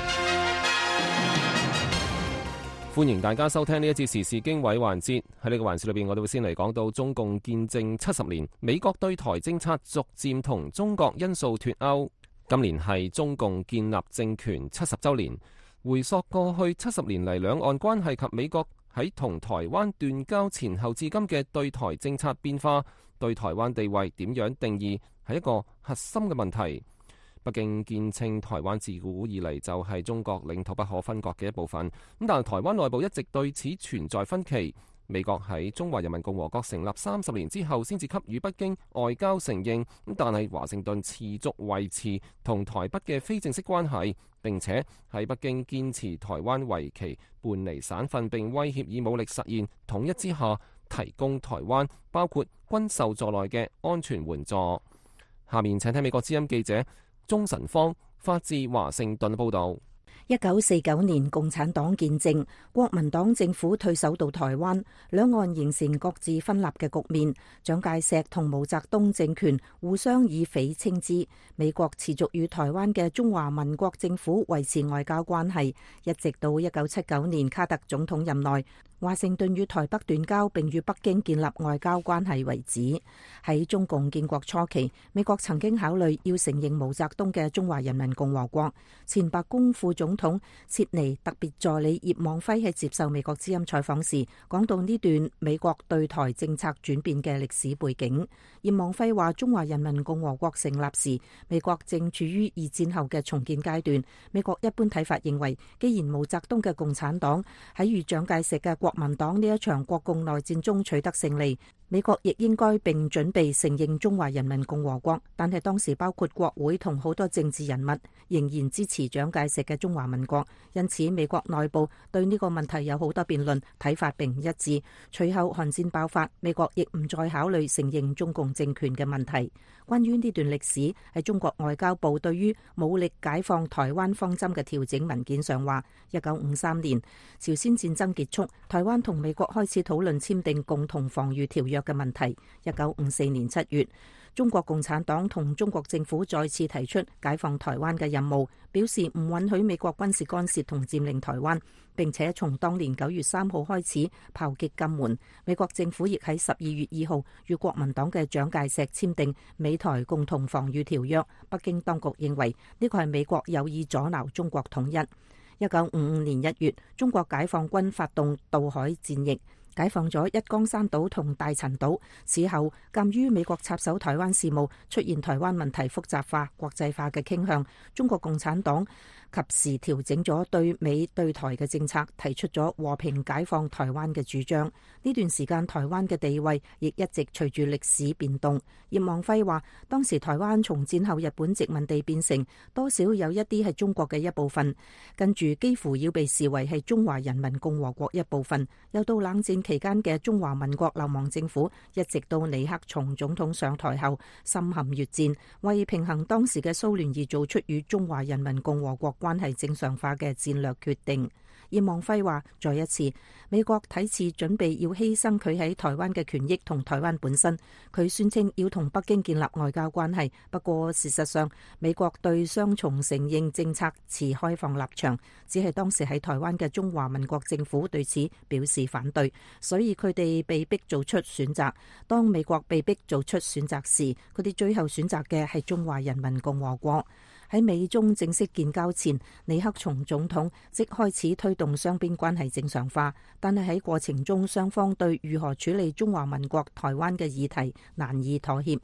歡迎大家收聽呢一節時事經緯環節。喺呢個環節裏邊，我哋會先嚟講到中共建政七十年，美國對台政策逐漸同中國因素脫鈎。今年係中共建立政權七十週年，回溯過去七十年嚟兩岸關係及美國喺同台灣斷交前後至今嘅對台政策變化，對台灣地位點樣定義，係一個核心嘅問題。北京堅稱台灣自古以嚟就係中國領土不可分割嘅一部分，咁但係台灣內部一直對此存在分歧。美國喺中華人民共和國成立三十年之後先至給予北京外交承認，咁但係華盛頓持續維持同台北嘅非正式關係，並且喺北京堅持台灣為其叛離省份並威脅以武力實現統一之下，提供台灣包括軍售在內嘅安全援助。下面請聽美國之音記者鍾晨芳發自華盛頓報道。 一九四九年共產黨建政，國民黨政府退守到台灣，兩岸形成各自分立嘅局面。蔣介石同毛澤東政權互相以匪稱之。美國持續與台灣嘅中華民國政府維持外交關係，一直到一九七九年卡特總統任內，華盛頓與台北斷交並與北京建立外交關係為止。喺中共建國初期，美國曾經考慮要承認毛澤東嘅中華人民共和國。前白宮副總統切尼特別助理葉望輝喺接受美國之音採訪時，講到呢段美國對台政策轉變嘅歷史背景。葉望輝話：中華人民共和國成立時，美國正處於二戰後嘅重建階段。美國一般睇法認為，既然毛澤東嘅共產黨喺與蔣介石嘅國民黨呢一場國共內戰中取得勝利，美國亦應該並準備承認中華人民共和國。但係當時包括國會同好多政治人物仍然支持蔣介石嘅中華民國，因此美國內部對呢個問題有好多辯論，睇法並唔一致。隨後韓戰爆發，美國亦唔再考慮承認中共政權嘅問題。關於呢段歷史，喺中國外交部對於武力解放台灣方針嘅調整文件上話，一九五三年朝鮮戰爭結束，台灣同美國開始討論簽訂共同防禦條約嘅問題。一九五四年七月，中國共產黨同中國政府再次提出解放台灣嘅任務，表示唔允許美國軍事干涉同佔領台灣，並且從當年九月三號開始炮擊金門。美國政府亦喺十二月二號與國民黨嘅蔣介石簽訂美台共同防禦條約。北京當局認為呢個係美國有意阻撓中國統一。一九五五年一月，中國解放軍發動渡海戰役，解放咗一江山島同大陳島。此後，鑑於美國插手台灣事務，出現台灣問題複雜化、國際化嘅傾向，中國共產黨及時調整咗對美對台嘅政策，提出咗和平解放台灣嘅主張。呢段時間，台灣嘅地位亦一直隨住歷史變動。葉望輝話：當時台灣從戰後日本殖民地變成多少有一啲係中國嘅一部分，跟住幾乎要被視為係中華人民共和國一部分。又到冷戰期間嘅中華民國流亡政府，一直到尼克松總統上台後，深陷越戰，為平衡當時嘅蘇聯而做出與中華人民共和國關係正常化嘅戰略決定。葉望輝話：再一次，美國睇似準備要犧牲佢喺台灣嘅權益同台灣本身。佢宣稱要同北京建立外交關係，不過事實上，美國對雙重承認政策持開放立場，只係當時喺台灣嘅中華民國政府對此表示反對，所以佢哋被逼做出選擇。當美國被逼做出選擇時，佢哋最後選擇嘅係中華人民共和國。喺美中正式建交前，尼克松總統即開始推動雙邊關係正常化，但係喺過程中，雙方對如何處理中華民國台灣嘅議題難以妥協。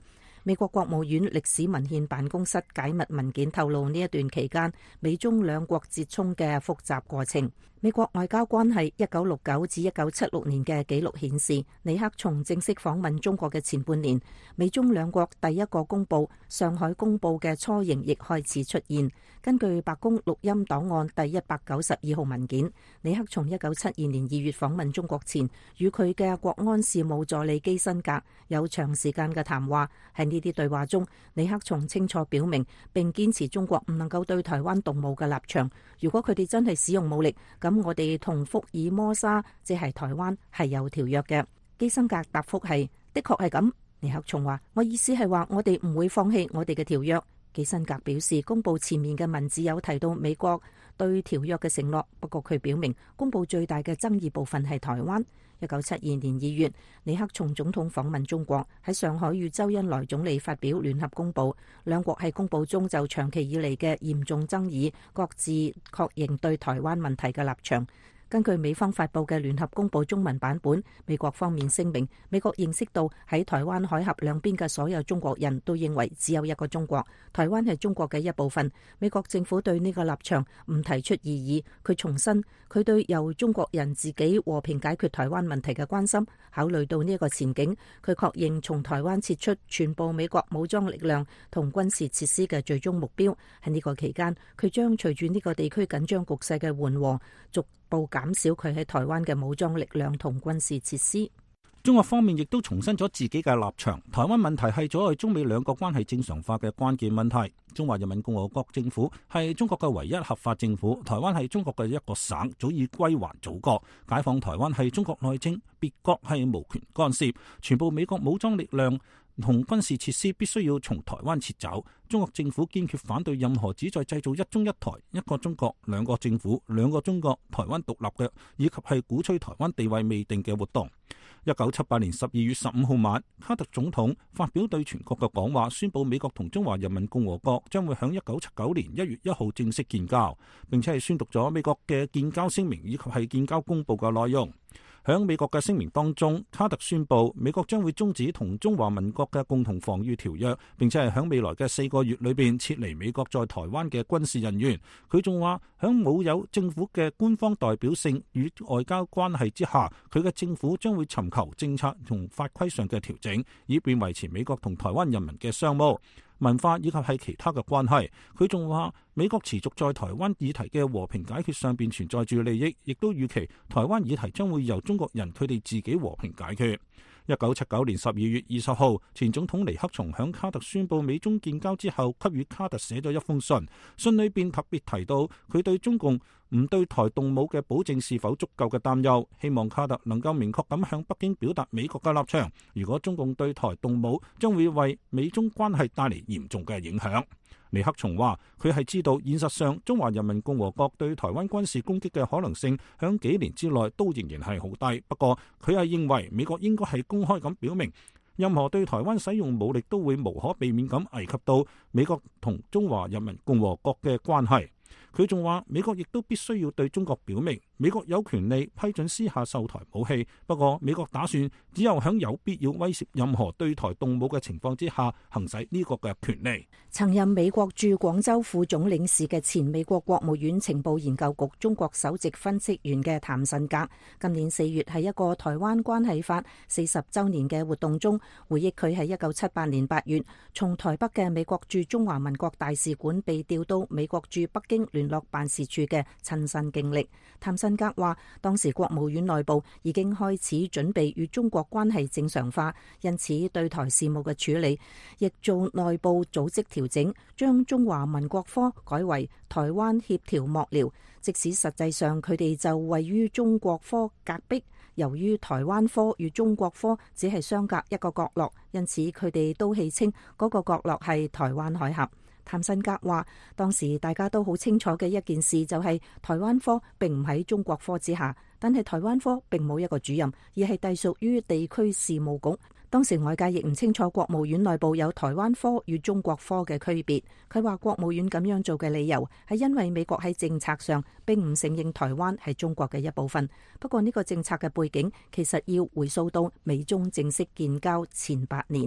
美國國務院歷史文獻辦公室解密文件透露，呢一段期間美中兩國折衝嘅複雜過程。美國外交關係一九六九至一九七六年嘅記錄顯示，尼克松正式訪問中國嘅前半年，美中兩國第一個公佈上海公佈嘅雛形亦開始出現。根據白宮錄音檔案第一百九十二號文件，尼克松一九七二年二月訪問中國前，與佢嘅國安事務助理基辛格有長時間嘅談話。喺呢啲對話中，尼克松清楚表明並堅持中國唔能夠對台灣動武嘅立場。如果佢哋真係使用武力，咁我哋同福爾摩沙，即係台灣，係有條約嘅。基辛格答覆係：的確係咁。尼克松話：我意思係話我哋唔會放棄我哋嘅條約。基辛格表示，公佈前面嘅文字有提到美國對條約嘅承諾，不過佢表明公佈最大嘅爭議部分係台灣。一九七二年二月，尼克松總統訪問中國，喺上海與周恩來總理發表聯合公佈，兩國喺公佈中就長期以嚟嘅嚴重爭議，各自確認對台灣問題嘅立場。根據美方發布嘅聯合公佈中文版本，美國方面聲明，美國認識到喺台灣海峽兩邊嘅所有中國人都認為只有一個中國，台灣係中國嘅一部分。美國政府對呢個立場唔提出異議。佢重申佢對由中國人自己和平解決台灣問題嘅關心。考慮到呢一個前景，佢確認從台灣撤出全部美國武裝力量同軍事設施嘅最終目標。喺呢個期間，佢將隨住呢個地區緊張局勢嘅緩和，逐步減少佢喺台灣嘅武裝力量同軍事設施。 中國方面亦都重申咗自己嘅立場，台灣問題係阻礙中美兩國關係正常化嘅關鍵問題。中華人民共和國政府係中國嘅唯一合法政府，台灣係中國嘅一個省，早已歸還祖國。解放台灣係中國內政，別國係無權干涉。全部美國武裝力量同軍事設施必須要從台灣撤走。中國政府堅決反對任何旨在製造一中一台、一個中國、兩個政府、兩個中國、台灣獨立嘅，以及係鼓吹台灣地位未定嘅活動。一九七八年十二月十五號晚，卡特總統發表對全國嘅講話，宣布美國同中華人民共和國將會喺一九七九年一月一號正式建交，並且係宣讀咗美國嘅建交聲明以及係建交公佈嘅內容。喺美國嘅聲明當中，卡特宣布美國將會終止同中華民國嘅共同防禦條約，並且係喺未來嘅四個月裏邊撤離美國在台灣嘅軍事人員。佢仲話喺冇有政府嘅官方代表性與外交關係之下，佢嘅政府將會尋求政策同法規上嘅調整，以便維持美國同台灣人民嘅商務、文化以及係其他嘅關係。佢仲話美國持續在台灣議題嘅和平解決上邊存在住利益，亦都預期台灣議題將會由中國人佢哋自己和平解決。一九七九年十二月二十號，前總統尼克松響卡特宣布美中建交之後，給予卡特寫咗一封信，信裏邊特別提到佢對中共唔對台動武嘅保證是否足夠嘅擔憂，希望卡特能夠明確咁向北京表達美國嘅立場。如果中共對台動武，將會為美中關係帶嚟嚴重嘅影響。尼克松話佢係知道現實上中華人民共和國對台灣軍事攻擊嘅可能性響幾年之內都仍然係好低，不過佢係認為美國應該係公開咁表明，任何對台灣使用武力都會無可避免咁危及到美國同中華人民共和國嘅關係。佢仲話美國亦都必須要對中國表明，美國有權利批准私下售台武器，不過美國打算只有響有必要威懾任何對台動武嘅情況之下行使呢個嘅權利。 曾任美國駐廣州副總領事嘅前美國國務院情報研究局中國首席分析員嘅譚慎格，今年四月喺一個台灣關係法四十週年嘅活動中，回憶佢喺一九七八年八月從台北嘅美國駐中華民國大使館被調到美國駐北京聯絡辦事處嘅親身經歷。譚慎格話，當時國務院內部已經開始準備與中國關係正常化，因此對台事務嘅處理亦做內部組織調整，將中華民國科改為台灣協調幕僚，即使實際上佢哋就位於中國科隔壁。由於台灣科與中國科只係相隔一個角落，因此佢哋都戲稱嗰個角落係台灣海峽。譚慎格話，當時大家都好清楚嘅一件事就係台灣科並唔喺中國科之下，但係台灣科並冇一個主任，而係隸屬於地區事務局。當時外界亦唔清楚國務院內部有台灣科與中國科嘅區別。佢話國務院咁樣做嘅理由係因為美國喺政策上並唔承認台灣係中國嘅一部分。不過呢個政策嘅背景其實要回溯到美中正式建交前八年。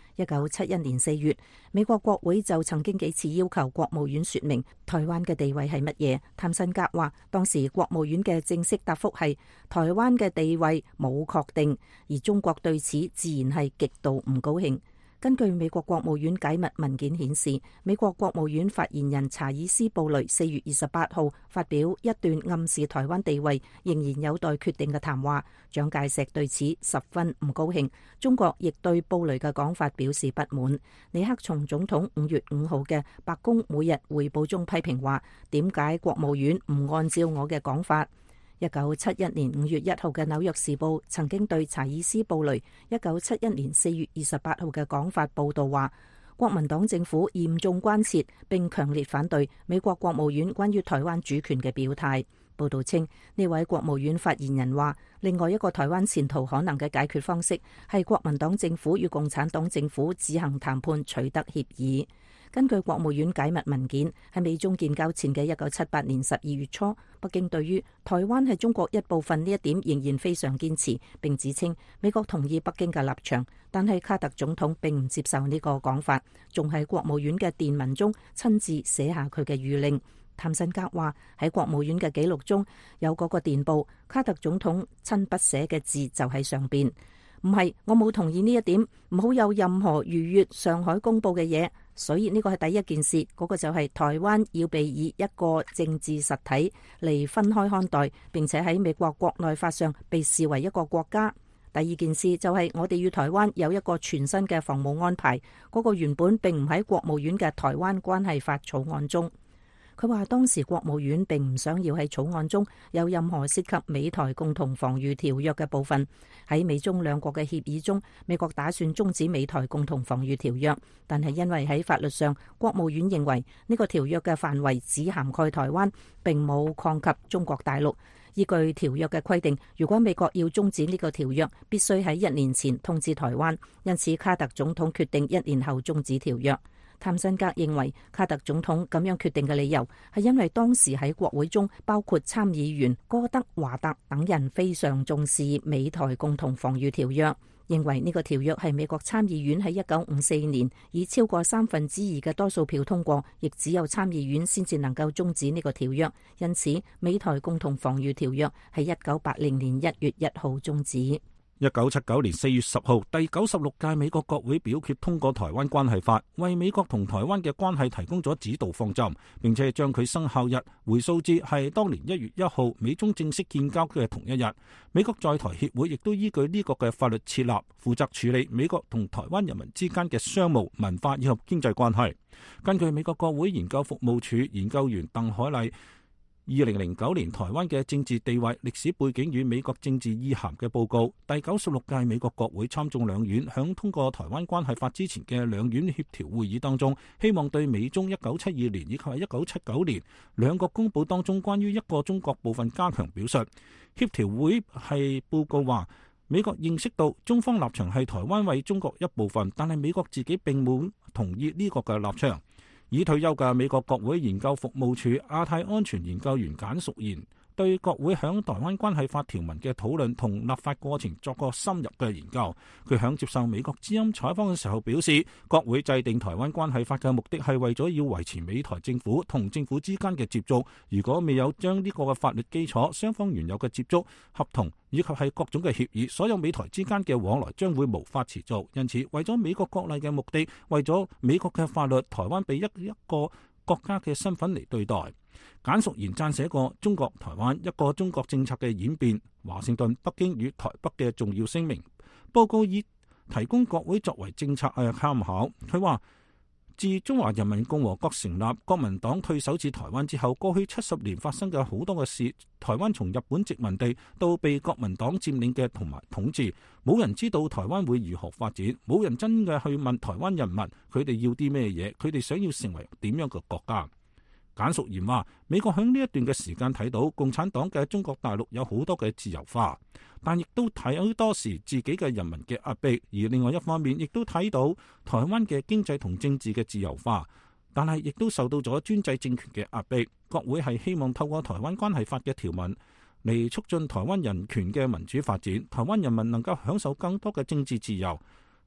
一九七一年四月，美國國會就曾經幾次要求國務院說明台灣嘅地位係乜嘢。譚辛格話，當時國務院嘅正式答覆係台灣嘅地位冇確定，而中國對此自然係極度唔高興。根據美國國務院解密文件顯示，美國國務院發言人查爾斯布雷四月二十八號發表一段暗示台灣地位仍然有待決定嘅談話。蔣介石對此十分唔高興，中國亦對布雷嘅講法表示不滿。尼克松總統五月五號嘅白宮每日匯報中批評話：點解國務院唔按照我嘅講法？一九七一年五月一號嘅《紐約時報》曾經對查爾斯布雷一九七一年四月二十八號嘅講法報道話，國民黨政府嚴重關切並強烈反對美國國務院關於台灣主權嘅表態。報道稱，呢位國務院發言人話，另外一個台灣前途可能嘅解決方式係國民黨政府與共產黨政府自行談判取得協議。根據國務院解密文件，喺美中建交前嘅一九七八年十二月初，北京對於台灣係中國一部分呢一點仍然非常堅持，並指稱美國同意北京嘅立場，但係卡特總統並唔接受呢個講法，仲喺國務院嘅電文中親自寫下佢嘅諭令。譚辛格話，喺國務院嘅記錄中有嗰個電報，卡特總統親筆寫嘅字就喺上邊。唔係，我冇同意呢一點，唔好有任何逾越上海公佈嘅嘢。所以呢個係第一件事，嗰、那個就係台灣要被以一個政治實體嚟分開看待，並且喺美國國內法上被視為一個國家。第二件事就係我哋與台灣有一個全新嘅防務安排，嗰、那個原本並唔喺國務院嘅台灣關係法草案中。佢話當時國務院並唔想要喺草案中有任何涉及美台共同防禦條約嘅部分。喺美中兩國嘅協議中，美國打算終止美台共同防禦條約，但係因為喺法律上，國務院認為呢個條約嘅範圍只涵蓋台灣，並冇擴及中國大陸。依據條約嘅規定，如果美國要終止呢個條約，必須喺一年前通知台灣，因此卡特總統決定一年後終止條約。譚辛格認為卡特總統咁樣決定嘅理由係因為當時喺國會中，包括參議員哥德華特等人非常重視美台共同防禦條約，認為呢個條約係美國參議院喺一九五四年以超過三分之二嘅多數票通過，亦只有參議院先至能夠終止呢個條約，因此美台共同防禦條約係一九八零年一月一號終止。 一九七九年四月十號，第九十六屆美國國會表決通過《台灣關係法》，為美國同台灣嘅關係提供咗指導方針，並且將佢生效日回溯至係當年一月一號美中正式建交嘅同一日。美國在台協會亦都依據呢個嘅法律設立，負責處理美國同台灣人民之間嘅商務、文化以及經濟關係。根據美國國會研究服務處研究員鄧海麗二零零九年台灣嘅政治地位、歷史背景與美國政治意涵嘅報告，第九十六屆美國國會參眾兩院響通過台灣關係法之前嘅兩院協調會議當中，希望對美中一九七二年以及係一九七九年兩個公報當中關於一個中國部分加強表述。協調會係報告話，美國認識到中方立場係台灣為中國一部分，但係美國自己並冇同意呢個嘅立場。已退休嘅美國國會研究服務處亞太安全研究員簡淑賢對國會響台灣關係法條文嘅討論同立法過程作個深入嘅研究。佢響接受美國之音採訪嘅時候表示，國會制定台灣關係法嘅目的係為咗要維持美台政府同政府之間嘅接觸。如果未有將呢個嘅法律基礎，雙方原有嘅接觸、合同以及係各種嘅協議，所有美台之間嘅往來將會無法持續。因此，為咗美國國例嘅目的，為咗美國嘅法律，台灣被一一個國家嘅身份嚟對待。簡淑賢撰寫過《中國台灣一個中國政策嘅演變：華盛頓、北京與台北嘅重要聲明》報告，以提供國會作為政策嘅參考。佢話，自中華人民共和國成立、國民黨退守至台灣之後，過去七十年發生嘅好多嘅事，台灣從日本殖民地到被國民黨佔領嘅同埋統治，冇人知道台灣會如何發展，冇人真嘅去問台灣人民佢哋要啲咩嘢，佢哋想要成為點樣嘅國家。簡淑賢話，美國喺呢一段嘅時間睇到共產黨嘅中國大陸有好多嘅自由化，但亦都睇好多時自己嘅人民嘅壓迫，而另外一方面亦都睇到台灣嘅經濟同政治嘅自由化，但係亦都受到咗專制政權嘅壓迫。國會係希望透過台灣關係法嘅條文嚟促進台灣人權嘅民主發展，台灣人民能夠享受更多嘅政治自由。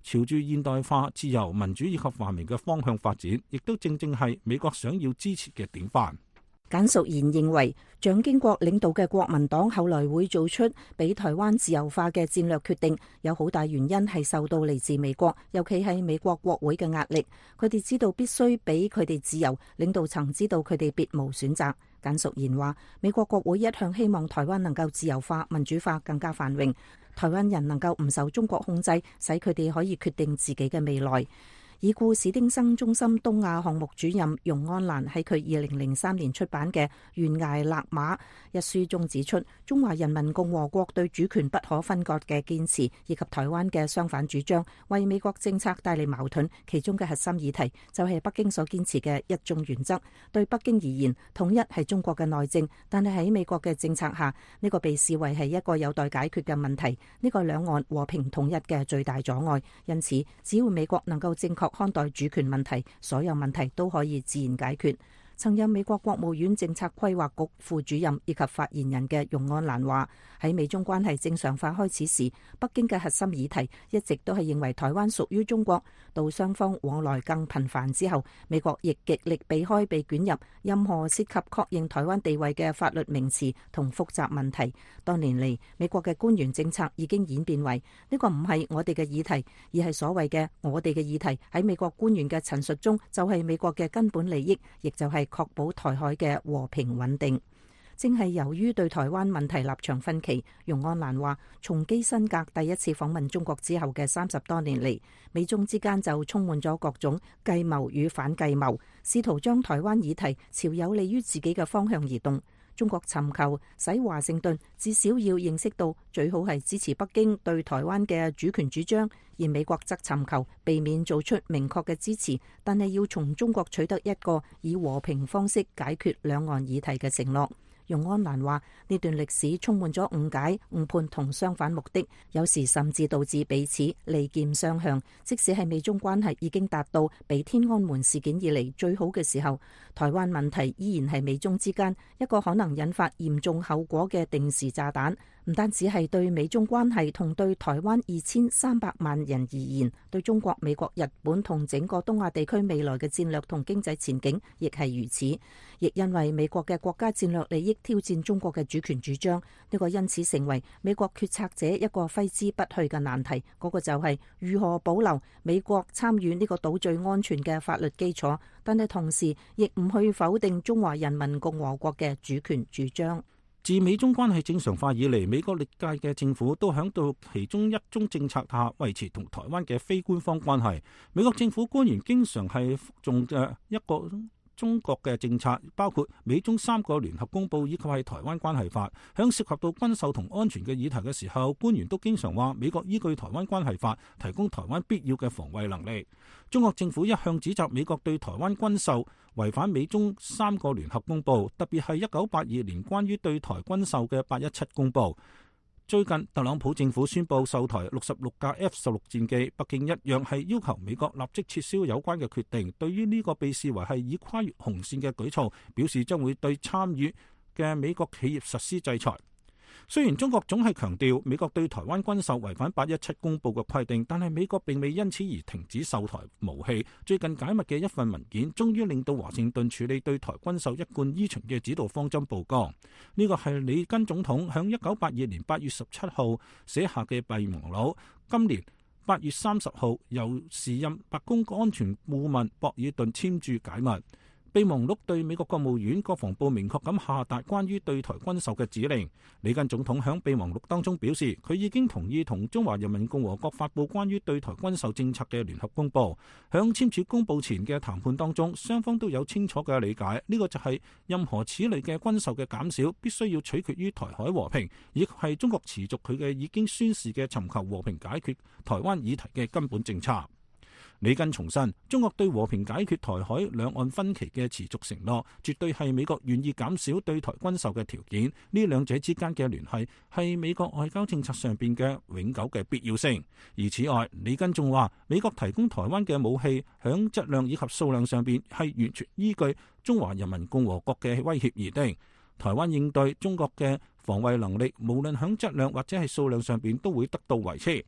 朝住現代化、自由、民主以及繁榮嘅方向發展，亦都正正係美國想要支持嘅典範。 簡淑賢認為，蔣經國領導嘅國民黨後來會做出俾台灣自由化嘅戰略決定，有好大原因係受到嚟自美國，尤其係美國國會嘅壓力。佢哋知道必須俾佢哋自由，領導層知道佢哋別無選擇。簡淑賢話，美國國會一向希望台灣能夠自由化、民主化，更加繁榮。台灣人能夠唔受中國控制，使佢哋可以決定自己嘅未來。已故史丁生中心東亞項目主任容安蘭喺佢二零零三年出版嘅《懸崖勒馬》一書中指出，中華人民共和國對主權不可分割嘅堅持，以及台灣嘅相反主張，為美國政策帶嚟矛盾。其中嘅核心議題就係北京所堅持嘅一中原則。對北京而言，統一係中國嘅內政，但係喺美國嘅政策下，呢個被視為係一個有待解決嘅問題，呢個兩岸和平統一嘅最大阻礙。因此，只要美國能夠正確看待主權問題，所有問題都可以自然解決。曾任美國國務院政策規劃局副主任以及發言人嘅容安蘭話，喺美中關係正常化開始時，北京嘅核心議題一直都係認為台灣屬於中國。到雙方往來更頻繁之後，美國亦極力避開被捲入任何涉及確認台灣地位嘅法律名詞同複雜問題。多年嚟，美國嘅官員政策已經演變為呢個唔係我哋嘅議題，而係所謂嘅我哋嘅議題。喺美國官員嘅陳述中，就係美國嘅根本利益，亦就係確保台海嘅和平穩定。正係由於對台灣問題立場分歧，容安蘭話，從基辛格第一次訪問中國之後嘅三十多年嚟，美中之間就充滿咗各種計謀與反計謀，試圖將台灣議題朝有利於自己嘅方向移動。中國尋求使華盛頓至少要認識到最好係支持北京對台灣嘅主權主張，而美國則尋求避免做出明確嘅支持，但係要從中國取得一個以和平方式解決兩岸議題嘅承諾。容安蘭話，呢段歷史充滿咗誤解、誤判同相反目的，有時甚至導致彼此利劍相向。即使係美中關係已經達到比天安門事件以嚟最好嘅時候，台灣問題依然係美中之間一個可能引發嚴重後果嘅定時炸彈。唔單止係對美中關係同對台灣二千三百萬人而言，對中國、美國、日本同整個東亞地區未來嘅戰略同經濟前景亦係如此。亦因為美國嘅國家戰略利益挑戰中國嘅主權主張，呢個因此成為美國決策者一個揮之不去嘅難題。嗰個就係如何保留美國參與呢個島最安全嘅法律基礎，但係同時亦唔去否定中華人民共和國嘅主權主張。 自美中關係正常化以嚟，美國歷屆嘅政府都響到其中一中政策下維持同台灣嘅非官方關係。美國政府官員經常係重嘅一個中國嘅政策，包括美中三個聯合公報以及係台灣關係法。響涉及到軍售同安全嘅議題嘅時候，官員都經常話美國依據台灣關係法提供台灣必要嘅防衛能力。中國政府一向指責美國對台灣軍售違反美中三個聯合公報，特別係一九八二年關於對台軍售嘅八一七公報。最近特朗普政府宣布售台六十六架 F 十六戰機，北京一樣係要求美國立即撤銷有關嘅決定。對於呢個被視為係已跨越紅線嘅舉措，表示將會對參與嘅美國企業實施制裁。雖然中國總係強調美國對台灣軍售違反八一七公報嘅規定，但係美國並未因此而停止售台武器。最近解密嘅一份文件，終於令到華盛頓處理對台軍售一貫依循嘅指導方針曝光。呢個係里根總統響一九八二年八月十七號寫下嘅備忘錄，今年八月三十號由時任白宮安全顧問博爾頓簽署解密。備忘錄對美國國務院國防部明確咁下達關於對台軍售嘅指令。里根總統響備忘錄當中表示，佢已經同意同中華人民共和國發布關於對台軍售政策嘅聯合公報。響簽署公報前嘅談判當中，雙方都有清楚嘅理解，呢、這個就係任何此類嘅軍售嘅減少，必須要取決於台海和平，以及係中國持續佢嘅已經宣示嘅尋求和平解決台灣議題嘅根本政策。里根重申，中國對和平解決台海兩岸分歧嘅持續承諾，絕對係美國願意減少對台軍售嘅條件。呢兩者之間嘅聯繫係美國外交政策上邊嘅永久嘅必要性。而此外，里根仲話，美國提供台灣嘅武器響質量以及數量上邊係完全依據中華人民共和國嘅威脅而定。台灣應對中國嘅防衛能力，無論響質量或者係數量上邊都會得到維持。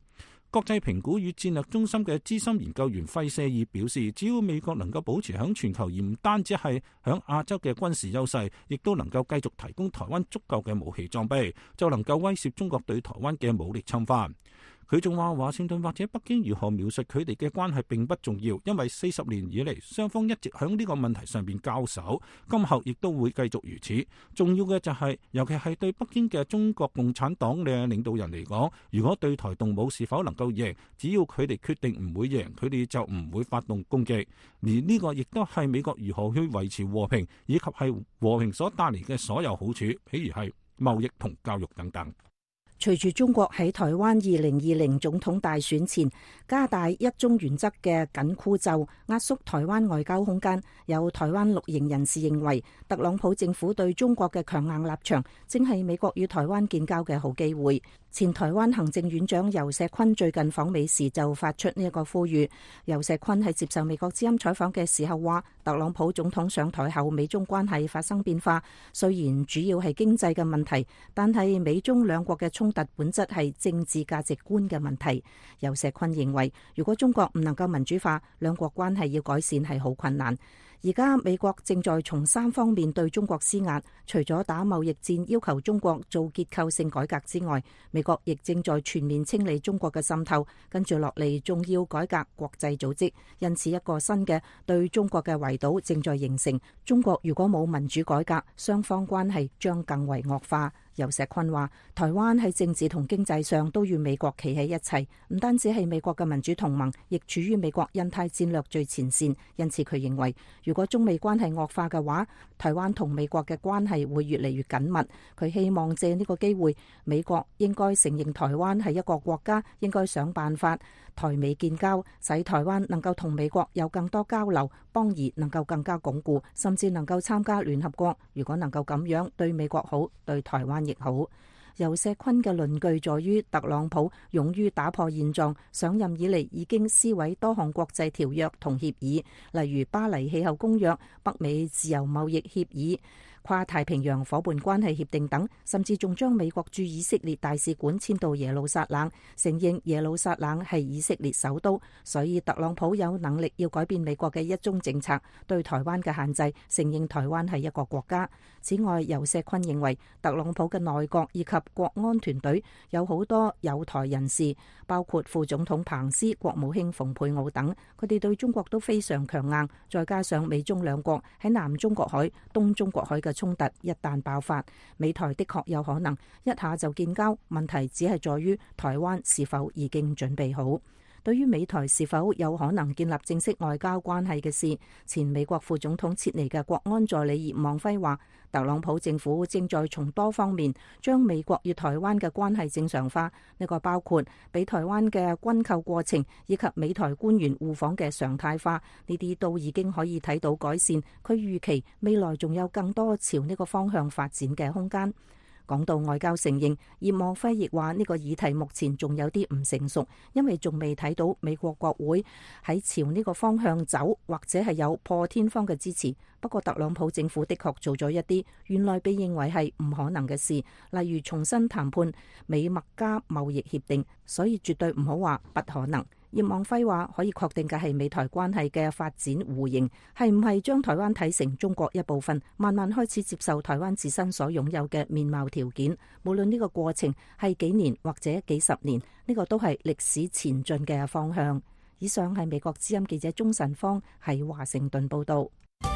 國際評估與戰略中心嘅資深研究員費舍爾表示，只要美國能夠保持響全球而唔單止係響亞洲嘅軍事優勢，亦都能夠繼續提供台灣足夠嘅武器裝備，就能夠威懾中國對台灣嘅武力侵犯。佢仲話，華盛頓或者北京如何描述佢哋嘅關係並不重要，因為四十年以嚟雙方一直響呢個問題上邊交手，今後亦都會繼續如此。重要嘅就係、是，尤其係對北京嘅中國共產黨嘅領導人嚟講，如果對台動武是否能夠贏，只要佢哋決定唔會贏，佢哋就唔會發動攻擊。而呢個亦都係美國如何去維持和平，以及係和平所帶嚟嘅所有好處，譬如係貿易同教育等等。 隨住中國喺台灣二零二零總統大選前加大一中原則嘅緊箍咒，壓縮台灣外交空間，有台灣綠營人士認為，特朗普政府對中國嘅強硬立場，正係美國與台灣建交嘅好機會。前台灣行政院長游錫堃最近訪美時就發出呢一個呼籲。游錫堃喺接受美國之音採訪嘅時候話，特朗普總統上台後，美中關係發生變化，雖然主要係經濟嘅問題，但係美中兩國嘅衝突本質係政治價值觀嘅問題。游錫堃認為，如果中國唔能夠民主化，兩國關係要改善係好困難。而家美國正在從三方面對中國施壓，除咗打貿易戰要求中國做結構性改革之外，美國亦正在全面清理中國嘅滲透，跟住落嚟仲要改革國際組織，因此一個新嘅對中國嘅圍堵正在形成。中國如果冇民主改革，雙方關係將更為惡化。游錫堃話，台灣喺政治同經濟上都與美國企喺一齊，唔單止係美國嘅民主同盟，亦處於美國印太戰略最前線。因此佢認為，如果中美關係惡化嘅話，台灣同美國嘅關係會越嚟越緊密。佢希望借呢個機會，美國應該承認台灣係一個國家，應該想辦法台美建交，使台灣能夠同美國有更多交流，邦誼能夠更加鞏固，甚至能夠參加聯合國。如果能夠咁樣，對美國好，對台灣亦好。游錫堃嘅論據在於，特朗普勇於打破現狀，上任以嚟已經撕毀多項國際條約同協議，例如巴黎氣候公約、北美自由貿易協議、跨太平洋夥伴關係協定等，甚至仲將美國駐以色列大使館遷到耶路撒冷，承認耶路撒冷係以色列首都。所以特朗普有能力要改變美國嘅一中政策，對台灣嘅限制，承認台灣係一個國家。此外，游錫堃認為特朗普嘅內閣以及國安團隊有好多友台人士，包括副總統彭斯、國務卿蓬佩奧等，佢哋對中國都非常強硬。再加上美中兩國喺南中國海、東中國海嘅衝突一旦爆發，美台的確有可能一下就建交。問題只係在於台灣是否已經準備好。對於美台是否有可能建立正式外交關係嘅事，前美國副總統切尼嘅國安助理葉望輝話，特朗普政府正在從多方面將美國與台灣嘅關係正常化，呢個包括俾台灣嘅軍購過程以及美台官員互訪嘅常態化，呢啲都已經可以睇到改善。佢預期未來仲有更多朝呢個方向發展嘅空間。講到外交承認，葉望輝亦話呢個議題目前仲有啲唔成熟，因為仲未睇到美國國會喺朝呢個方向走，或者係有破天荒嘅支持。不過特朗普政府的確做咗一啲原來被認為係唔可能嘅事，例如重新談判美墨加貿易協定，所以絕對唔好話不可能。葉望輝話，可以確定嘅係美台關係嘅發展弧形係唔係將台灣睇成中國一部分，慢慢開始接受台灣自身所擁有嘅面貌條件。無論呢個過程係幾年或者幾十年，呢個都係歷史前進嘅方向。以上係美國之音記者鍾晨芳喺華盛頓報道。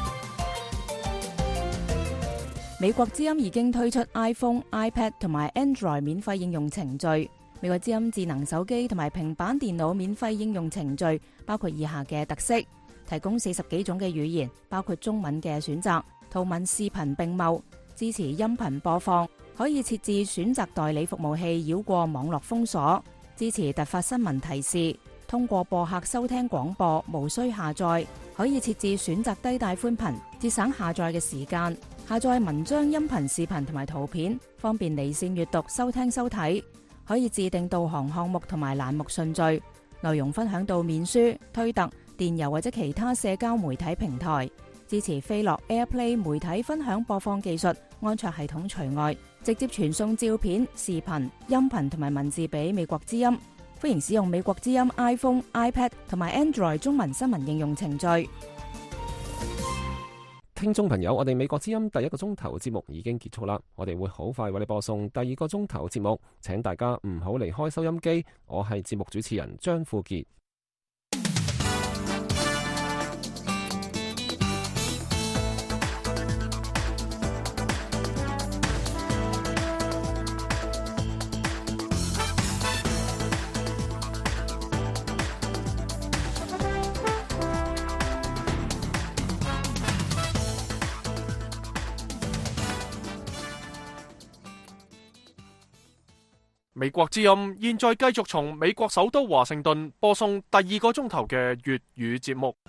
美國之音已經推出 iPhone、iPad 同埋 Android 免費應用程序。美國之音智能手機同埋平板電腦免費應用程序包括以下嘅特色：提供四十幾種嘅語言，包括中文嘅選擇，圖文視頻並茂，支持音頻播放，可以設置選擇代理服務器繞過網絡封鎖，支持突發新聞提示，通過播客收聽廣播，無需下載，可以設置選擇低帶寬頻，節省下載嘅時間，下載文章、音頻、視頻同埋圖片，方便離線閱讀、收聽收睇。可以自定導航項目同埋欄目順序，內容分享到面書、推特、電郵或者其他社交媒體平台，支持飛樂 AirPlay 媒體分享播放技術，安卓系統除外，直接傳送照片、視頻、音頻同埋文字俾美國之音。 歡迎使用美國之音 iPhone、iPad 同埋 Android 中文新聞應用程序。 聽眾朋友，我哋美國之音第一個鐘頭節目已經結束啦，我哋會好快為你播送第二個鐘頭節目，請大家唔好離開收音機。我係節目主持人張富傑。 美國之音現在繼續從美國首都華盛頓播送第二個鐘頭嘅粵語節目。